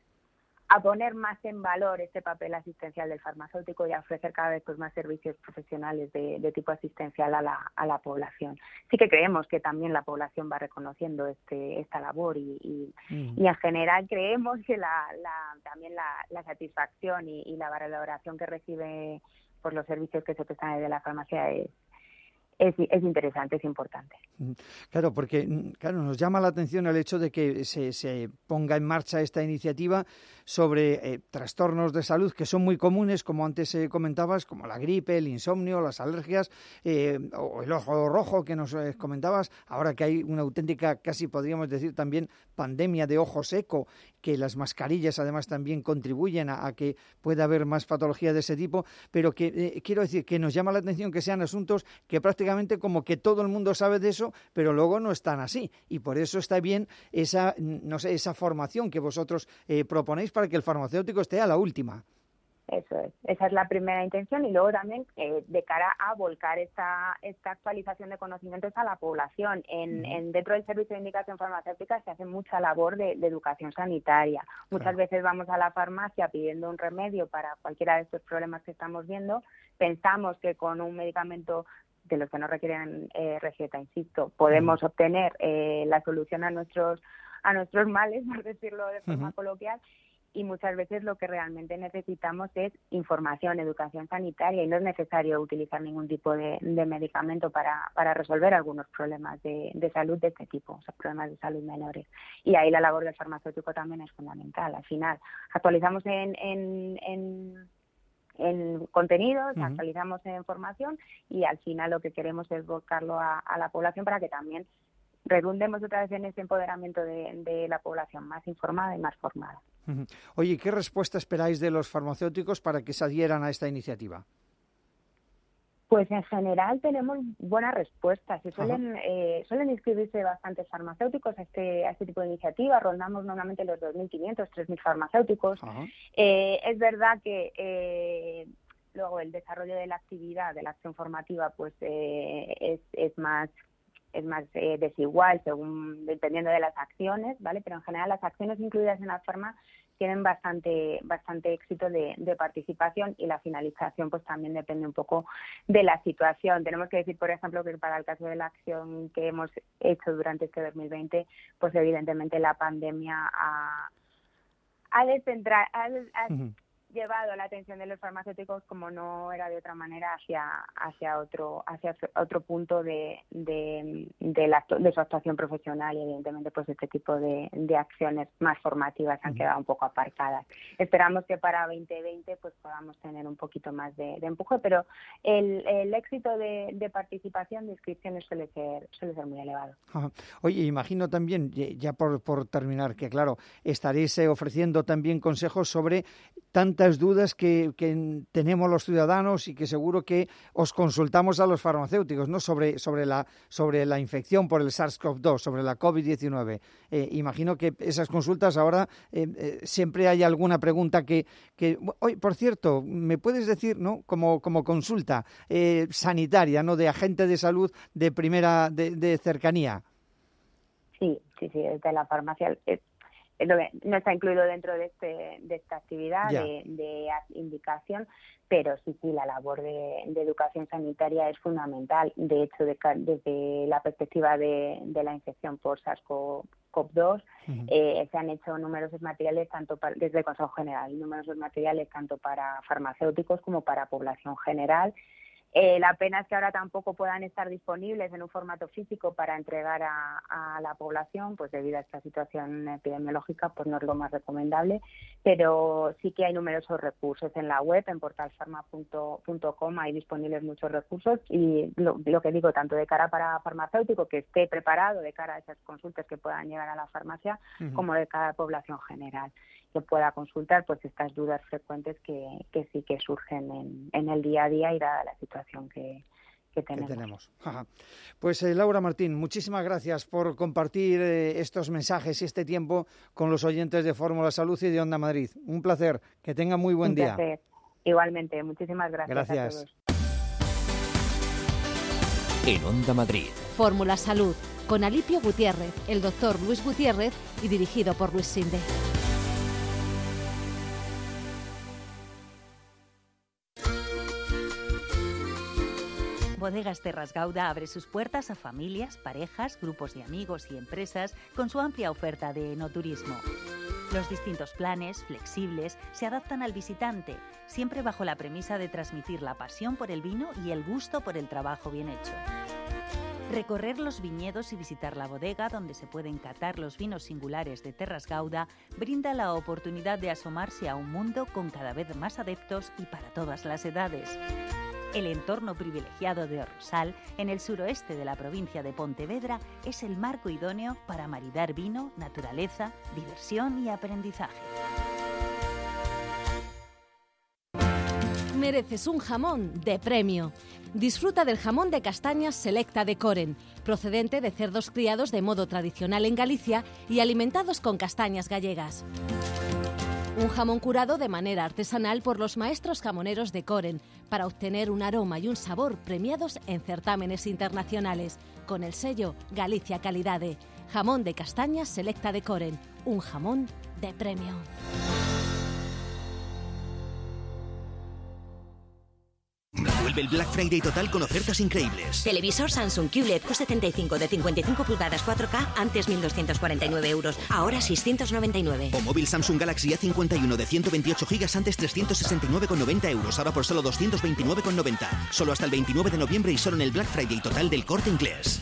a poner más en valor este papel asistencial del farmacéutico y a ofrecer cada vez pues, más servicios profesionales de, de tipo asistencial a la, a la población. Sí que creemos que también la población va reconociendo este, esta labor y, y, mm. y en general creemos que la, la, también la, la satisfacción y, y la valoración que recibe por los servicios que se prestan desde la farmacia es Es, es interesante, es importante. Claro, porque claro nos llama la atención el hecho de que se, se ponga en marcha esta iniciativa sobre eh, trastornos de salud que son muy comunes, como antes eh, comentabas, como la gripe, el insomnio, las alergias, eh, o el ojo rojo que nos eh, comentabas, ahora que hay una auténtica, casi podríamos decir también, pandemia de ojo seco, que las mascarillas además también contribuyen a, a que pueda haber más patología de ese tipo, pero que eh, quiero decir que nos llama la atención que sean asuntos que prácticamente como que todo el mundo sabe de eso, pero luego no están así, y por eso está bien esa, no sé, esa formación que vosotros eh, proponéis para que el farmacéutico esté a la última. Eso es, esa es la primera intención y luego también eh, de cara a volcar esta esta actualización de conocimientos a la población. En, mm. en dentro del servicio de indicación farmacéutica se hace mucha labor de, de educación sanitaria. Muchas claro. veces vamos a la farmacia pidiendo un remedio para cualquiera de estos problemas que estamos viendo, pensamos que con un medicamento de los que no requieren eh, receta, insisto, podemos uh-huh. obtener eh, la solución a nuestros a nuestros males, por decirlo de forma uh-huh. coloquial, y muchas veces lo que realmente necesitamos es información, educación sanitaria, y no es necesario utilizar ningún tipo de, de medicamento para, para resolver algunos problemas de, de salud de este tipo, o sea, problemas de salud menores. Y ahí la labor del farmacéutico también es fundamental. Al final, actualizamos en, en, en, en contenidos, uh-huh. actualizamos en formación, y al final lo que queremos es volcarlo a, a la población para que también redundemos otra vez en ese empoderamiento de, de la población más informada y más formada. Oye, ¿qué respuesta esperáis de los farmacéuticos para que se adhieran a esta iniciativa? Pues en general tenemos buenas respuestas y suelen eh, suelen inscribirse bastantes farmacéuticos a este a este tipo de iniciativas. Rondamos normalmente los dos mil quinientos, tres mil farmacéuticos. Eh, es verdad que eh, luego el desarrollo de la actividad, de la acción formativa, pues eh, es, es más es más eh, desigual según dependiendo de las acciones, ¿vale? Pero en general las acciones incluidas en la farma tienen bastante bastante éxito de, de participación, y la finalización pues también depende un poco de la situación. Tenemos que decir, por ejemplo, que para el caso de la acción que hemos hecho durante este dos mil veinte, pues evidentemente la pandemia ha, ha, descentra, ha, ha uh-huh. llevado la atención de los farmacéuticos, como no era de otra manera, hacia hacia otro hacia otro punto de de, de, la, de su actuación profesional, y evidentemente pues este tipo de, de acciones más formativas han uh-huh. quedado un poco aparcadas. Esperamos que para veinte veinte pues podamos tener un poquito más de, de empuje, pero el, el éxito de, de participación, de inscripciones suele ser suele ser muy elevado. Ajá. Oye, imagino también, ya por, por terminar, que claro, estaréis eh, ofreciendo también consejos sobre tantas dudas que, que tenemos los ciudadanos, y que seguro que os consultamos a los farmacéuticos, ¿no? Sobre, sobre, la, sobre la infección por el SARS-CoV dos, sobre la COVID diecinueve. Eh, imagino que esas consultas ahora eh, eh, siempre hay alguna pregunta que... que oye, por cierto, ¿me puedes decir, no, como, como consulta eh, sanitaria, no, de agente de salud de primera, de, de cercanía? Sí, sí, sí, desde la farmacia... Es... no está incluido dentro de este de esta actividad de, de indicación, pero sí, sí, la labor de, de educación sanitaria es fundamental. De hecho, de, desde la perspectiva de, de la infección por SARS-CoV dos, uh-huh. eh, se han hecho numerosos materiales, tanto para, desde el Consejo General, numerosos materiales tanto para farmacéuticos como para población general. Eh, la pena es que ahora tampoco puedan estar disponibles en un formato físico para entregar a, a la población, pues debido a esta situación epidemiológica, pues no es lo más recomendable, pero sí que hay numerosos recursos en la web, en portal farma punto com, hay disponibles muchos recursos, y lo, lo que digo, tanto de cara para farmacéutico, que esté preparado de cara a esas consultas que puedan llegar a la farmacia, uh-huh. como de cara a población general, que pueda consultar pues estas dudas frecuentes que, que sí que surgen en, en el día a día y dada la situación que, que tenemos. Que tenemos. Ajá. Pues eh, Laura Martín, muchísimas gracias por compartir eh, estos mensajes y este tiempo con los oyentes de Fórmula Salud y de Onda Madrid. Un placer, que tengan muy buen Un día. Placer. Igualmente, muchísimas gracias, gracias a todos. En Onda Madrid. Fórmula Salud, con Alipio Gutiérrez, el doctor Luis Gutiérrez, y dirigido por Luis Sinde. Bodegas Terras Gauda abre sus puertas a familias, parejas, grupos de amigos y empresas con su amplia oferta de enoturismo. Los distintos planes, flexibles, se adaptan al visitante, siempre bajo la premisa de transmitir la pasión por el vino y el gusto por el trabajo bien hecho. Recorrer los viñedos y visitar la bodega donde se pueden catar los vinos singulares de Terras Gauda brinda la oportunidad de asomarse a un mundo con cada vez más adeptos y para todas las edades. El entorno privilegiado de Orrosal, en el suroeste de la provincia de Pontevedra, es el marco idóneo para maridar vino, naturaleza, diversión y aprendizaje. Mereces un jamón de premio. Disfruta del jamón de castañas Selecta de Coren, procedente de cerdos criados de modo tradicional en Galicia y alimentados con castañas gallegas. Un jamón curado de manera artesanal por los maestros jamoneros de Coren para obtener un aroma y un sabor premiados en certámenes internacionales, con el sello Galicia Calidade. Jamón de castañas Selecta de Coren, un jamón de premio. Vive el Black Friday total con ofertas increíbles. Televisor Samsung Q L E D Q setenta y cinco de cincuenta y cinco pulgadas cuatro K, antes mil doscientos cuarenta y nueve euros, ahora seiscientos noventa y nueve. O móvil Samsung Galaxy A cincuenta y uno de ciento veintiocho gigas, antes trescientos sesenta y nueve con noventa euros, ahora por solo doscientos veintinueve con noventa. Solo hasta el veintinueve de noviembre y solo en el Black Friday total del Corte Inglés.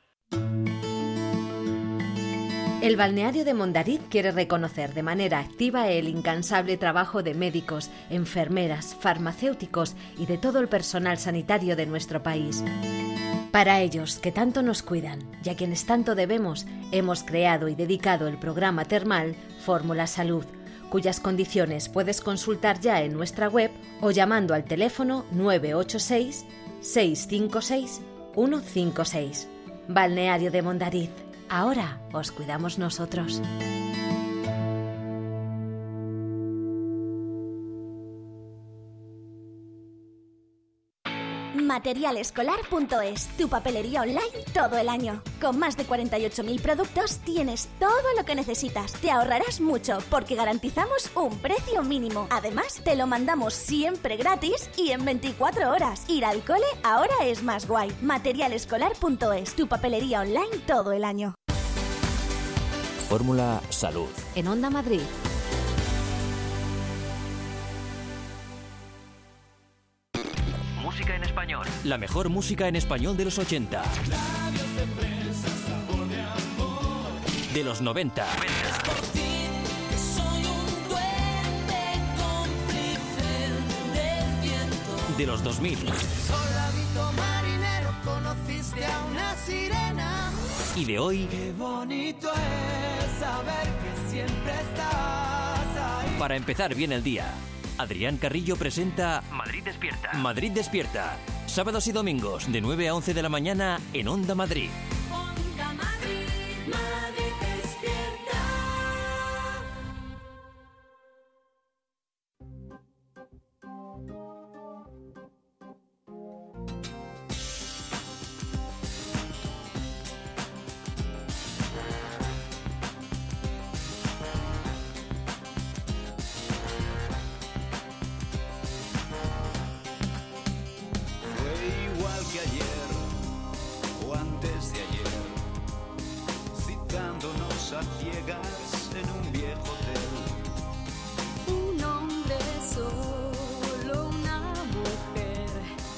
El balneario de Mondariz quiere reconocer de manera activa el incansable trabajo de médicos, enfermeras, farmacéuticos y de todo el personal sanitario de nuestro país. Para ellos, que tanto nos cuidan y a quienes tanto debemos, hemos creado y dedicado el programa termal Fórmula Salud, cuyas condiciones puedes consultar ya en nuestra web o llamando al teléfono nueve ocho seis, seis cinco seis, uno cinco seis. Balneario de Mondariz. Ahora os cuidamos nosotros. Materialescolar punto es, tu papelería online todo el año. Con más de cuarenta y ocho mil productos tienes todo lo que necesitas. Te ahorrarás mucho porque garantizamos un precio mínimo. Además, te lo mandamos siempre gratis y en veinticuatro horas. Ir al cole ahora es más guay. Materialescolar punto es, tu papelería online todo el año. Fórmula Salud. En Onda Madrid. Música en español. La mejor música en español de los ochenta. De los noventa. De los dos mil. Soldadito marinero, conociste a una sirena. Y de hoy. Qué bonito es saber que siempre estás ahí. Para empezar bien el día, Adrián Carrillo presenta Madrid Despierta. Madrid Despierta. Sábados y domingos de nueve a once de la mañana en Onda Madrid. Onda Madrid, Madrid despierta. A ciegas en un viejo hotel. Un hombre solo, una mujer,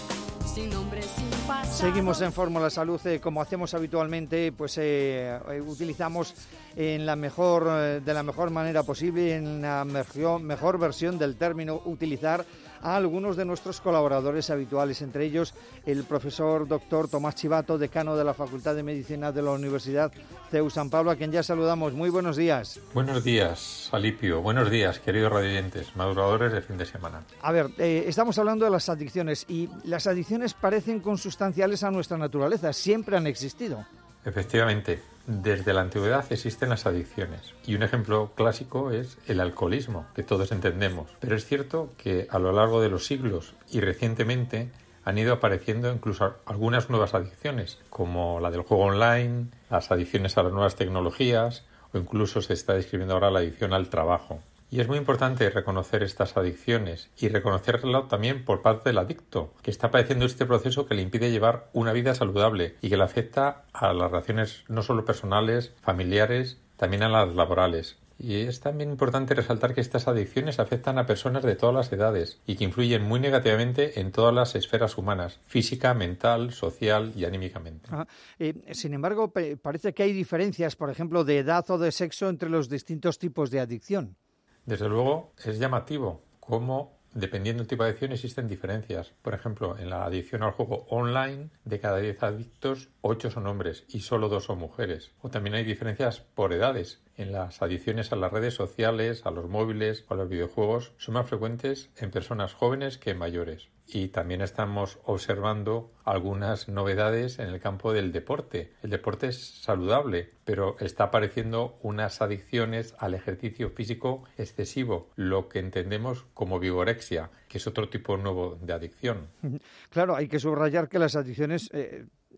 sin nombre, sin pasado. Seguimos en Fórmula Salud, eh, como hacemos habitualmente, pues eh, eh, utilizamos en la mejor, eh, de la mejor manera posible, en la mejor, mejor versión del término, utilizar a algunos de nuestros colaboradores habituales, entre ellos el profesor doctor Tomás Chivato, decano de la Facultad de Medicina de la Universidad C E U San Pablo, a quien ya saludamos. Muy buenos días. Buenos días, Alipio. Buenos días, queridos radioyentes, maduradores de fin de semana. A ver, eh, estamos hablando de las adicciones y las adicciones parecen consustanciales a nuestra naturaleza, siempre han existido. Efectivamente, desde la antigüedad existen las adicciones y un ejemplo clásico es el alcoholismo, que todos entendemos. Pero es cierto que a lo largo de los siglos y recientemente han ido apareciendo incluso algunas nuevas adicciones, como la del juego online, las adicciones a las nuevas tecnologías o incluso se está describiendo ahora la adicción al trabajo. Y es muy importante reconocer estas adicciones y reconocerlo también por parte del adicto, que está padeciendo este proceso que le impide llevar una vida saludable y que le afecta a las relaciones no solo personales, familiares, también a las laborales. Y es también importante resaltar que estas adicciones afectan a personas de todas las edades y que influyen muy negativamente en todas las esferas humanas, física, mental, social y anímicamente. Ah, eh, sin embargo, pe- parece que hay diferencias, por ejemplo, de edad o de sexo entre los distintos tipos de adicción. Desde luego es llamativo cómo, dependiendo del tipo de adicción, existen diferencias. Por ejemplo, en la adicción al juego online, de cada diez adictos, ocho son hombres y solo dos son mujeres. O también hay diferencias por edades. En las adicciones a las redes sociales, a los móviles o a los videojuegos son más frecuentes en personas jóvenes que en mayores. Y también estamos observando algunas novedades en el campo del deporte. El deporte es saludable, pero está apareciendo unas adicciones al ejercicio físico excesivo, lo que entendemos como vigorexia, que es otro tipo nuevo de adicción. Claro, hay que subrayar que las adicciones eh,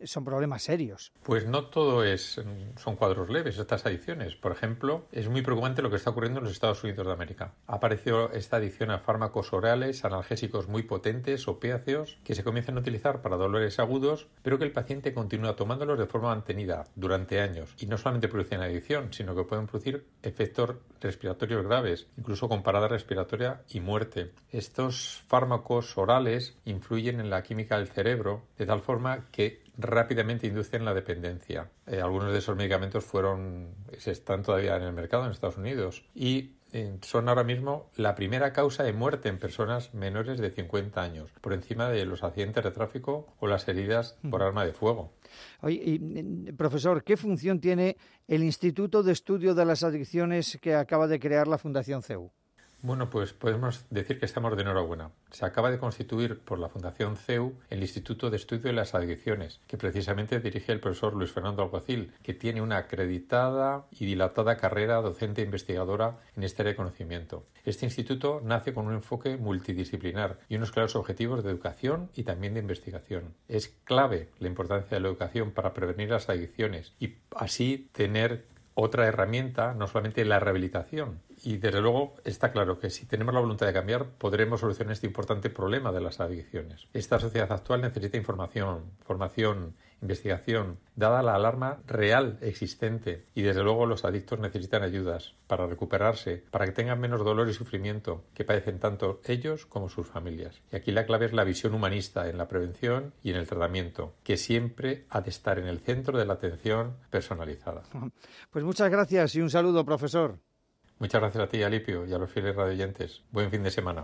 son problemas serios. Pues no todo es son cuadros leves estas adicciones. Por ejemplo, es muy preocupante lo que está ocurriendo en los Estados Unidos de América. Ha aparecido esta adicción a fármacos orales, analgésicos muy potentes, opiáceos, que se comienzan a utilizar para dolores agudos, pero que el paciente continúa tomándolos de forma mantenida durante años. Y no solamente producen adicción, sino que pueden producir efectos respiratorios graves, incluso con parada respiratoria y muerte. Estos fármacos orales influyen en la química del cerebro de tal forma que rápidamente inducen la dependencia. Eh, algunos de esos medicamentos fueron, se están todavía en el mercado en Estados Unidos y eh, son ahora mismo la primera causa de muerte en personas menores de cincuenta años, por encima de los accidentes de tráfico o las heridas por arma de fuego. Oye, y, profesor, ¿qué función tiene el Instituto de Estudio de las Adicciones que acaba de crear la Fundación C E U? Bueno, pues podemos decir que estamos de enhorabuena. Se acaba de constituir por la Fundación C E U el Instituto de Estudio de las Adicciones, que precisamente dirige el profesor Luis Fernando Alguacil, que tiene una acreditada y dilatada carrera docente e investigadora en este área de conocimiento. Este instituto nace con un enfoque multidisciplinar y unos claros objetivos de educación y también de investigación. Es clave la importancia de la educación para prevenir las adicciones y así tener otra herramienta, no solamente la rehabilitación. Y desde luego está claro que si tenemos la voluntad de cambiar podremos solucionar este importante problema de las adicciones. Esta sociedad actual necesita información, formación, investigación, dada la alarma real existente, y desde luego los adictos necesitan ayudas para recuperarse, para que tengan menos dolor y sufrimiento que padecen tanto ellos como sus familias. Y aquí la clave es la visión humanista en la prevención y en el tratamiento, que siempre ha de estar en el centro de la atención personalizada. Pues muchas gracias y un saludo, profesor. Muchas gracias a ti, Alipio, y a los fieles radioyentes. Buen fin de semana.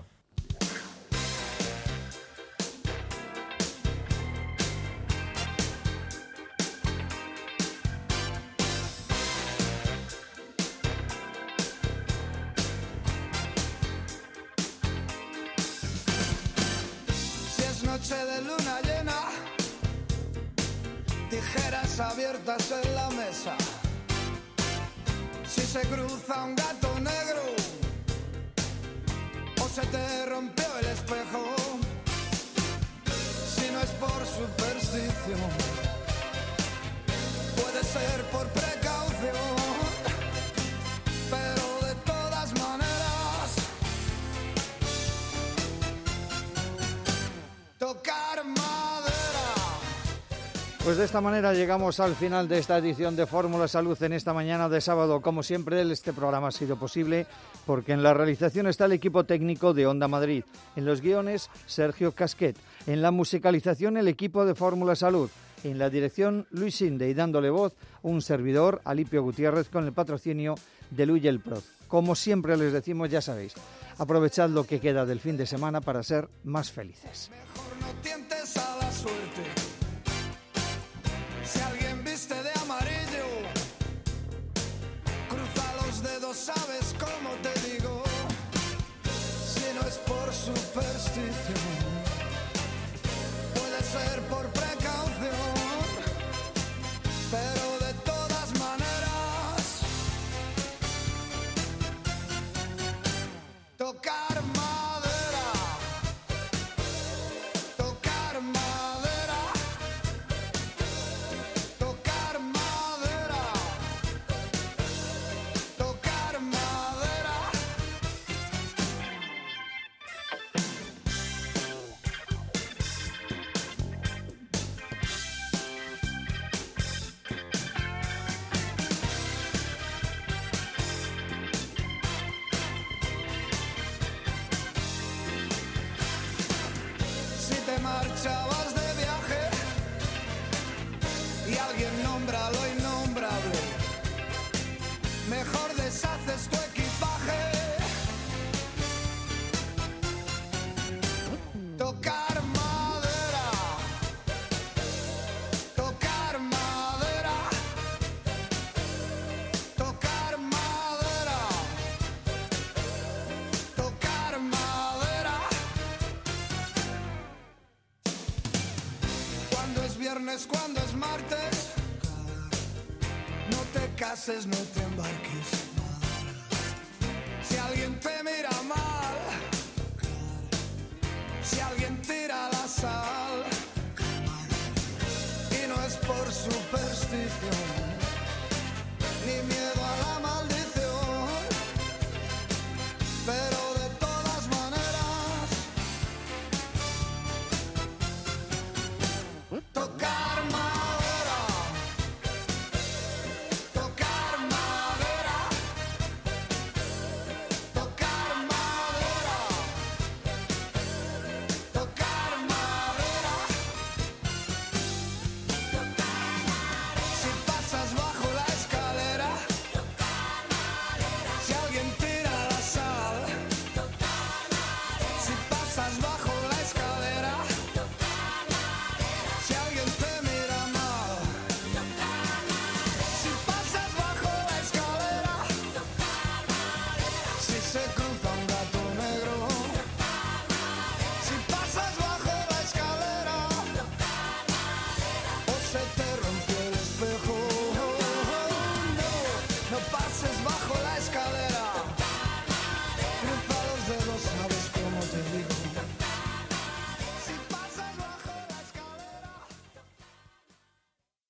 Si es noche de luna llena, tijeras abiertas en la mesa. Si se cruza un gato negro o se te rompió el espejo, si no es por superstición, puede ser por precaución, pero de todas maneras, tocar madera. Pues de esta manera llegamos al final de esta edición de Fórmula Salud en esta mañana de sábado. Como siempre, este programa ha sido posible porque en la realización está el equipo técnico de Onda Madrid. En los guiones, Sergio Casquet. En la musicalización, el equipo de Fórmula Salud. En la dirección, Luis Inde, y dándole voz, un servidor, Alipio Gutiérrez, con el patrocinio de Luyel Proz. Como siempre les decimos, ya sabéis, aprovechad lo que queda del fin de semana para ser más felices. Mejor no tientes a la suerte. Si alguien viste de amarillo, cruza los dedos, sabes cómo te digo. Si no es por superstición, puede ser por precaución, pero de todas maneras, tocar madera, tocar madera. Tocar madera, tocar madera. Si te marchabas de viaje y alguien nombra lo innombrable, mejor deshaces tu equipaje. Tocar madera, tocar madera, tocar madera, tocar madera. Cuando es viernes, cuando es martes, no te cases, no te embarques. Si alguien te mira mal, si alguien tira la sal, y no es superstición, ni miedo a la maldición, pero de todas maneras, tocar madera, tocar madera, tocar madera, tocar madera. Si pasas bajo la escalera, si alguien tira la sal, si pasas bajo la escalera, si alguien te mira mal, si pasas bajo la escalera, si se cruza un gato negro, si pasas bajo la escalera, o se te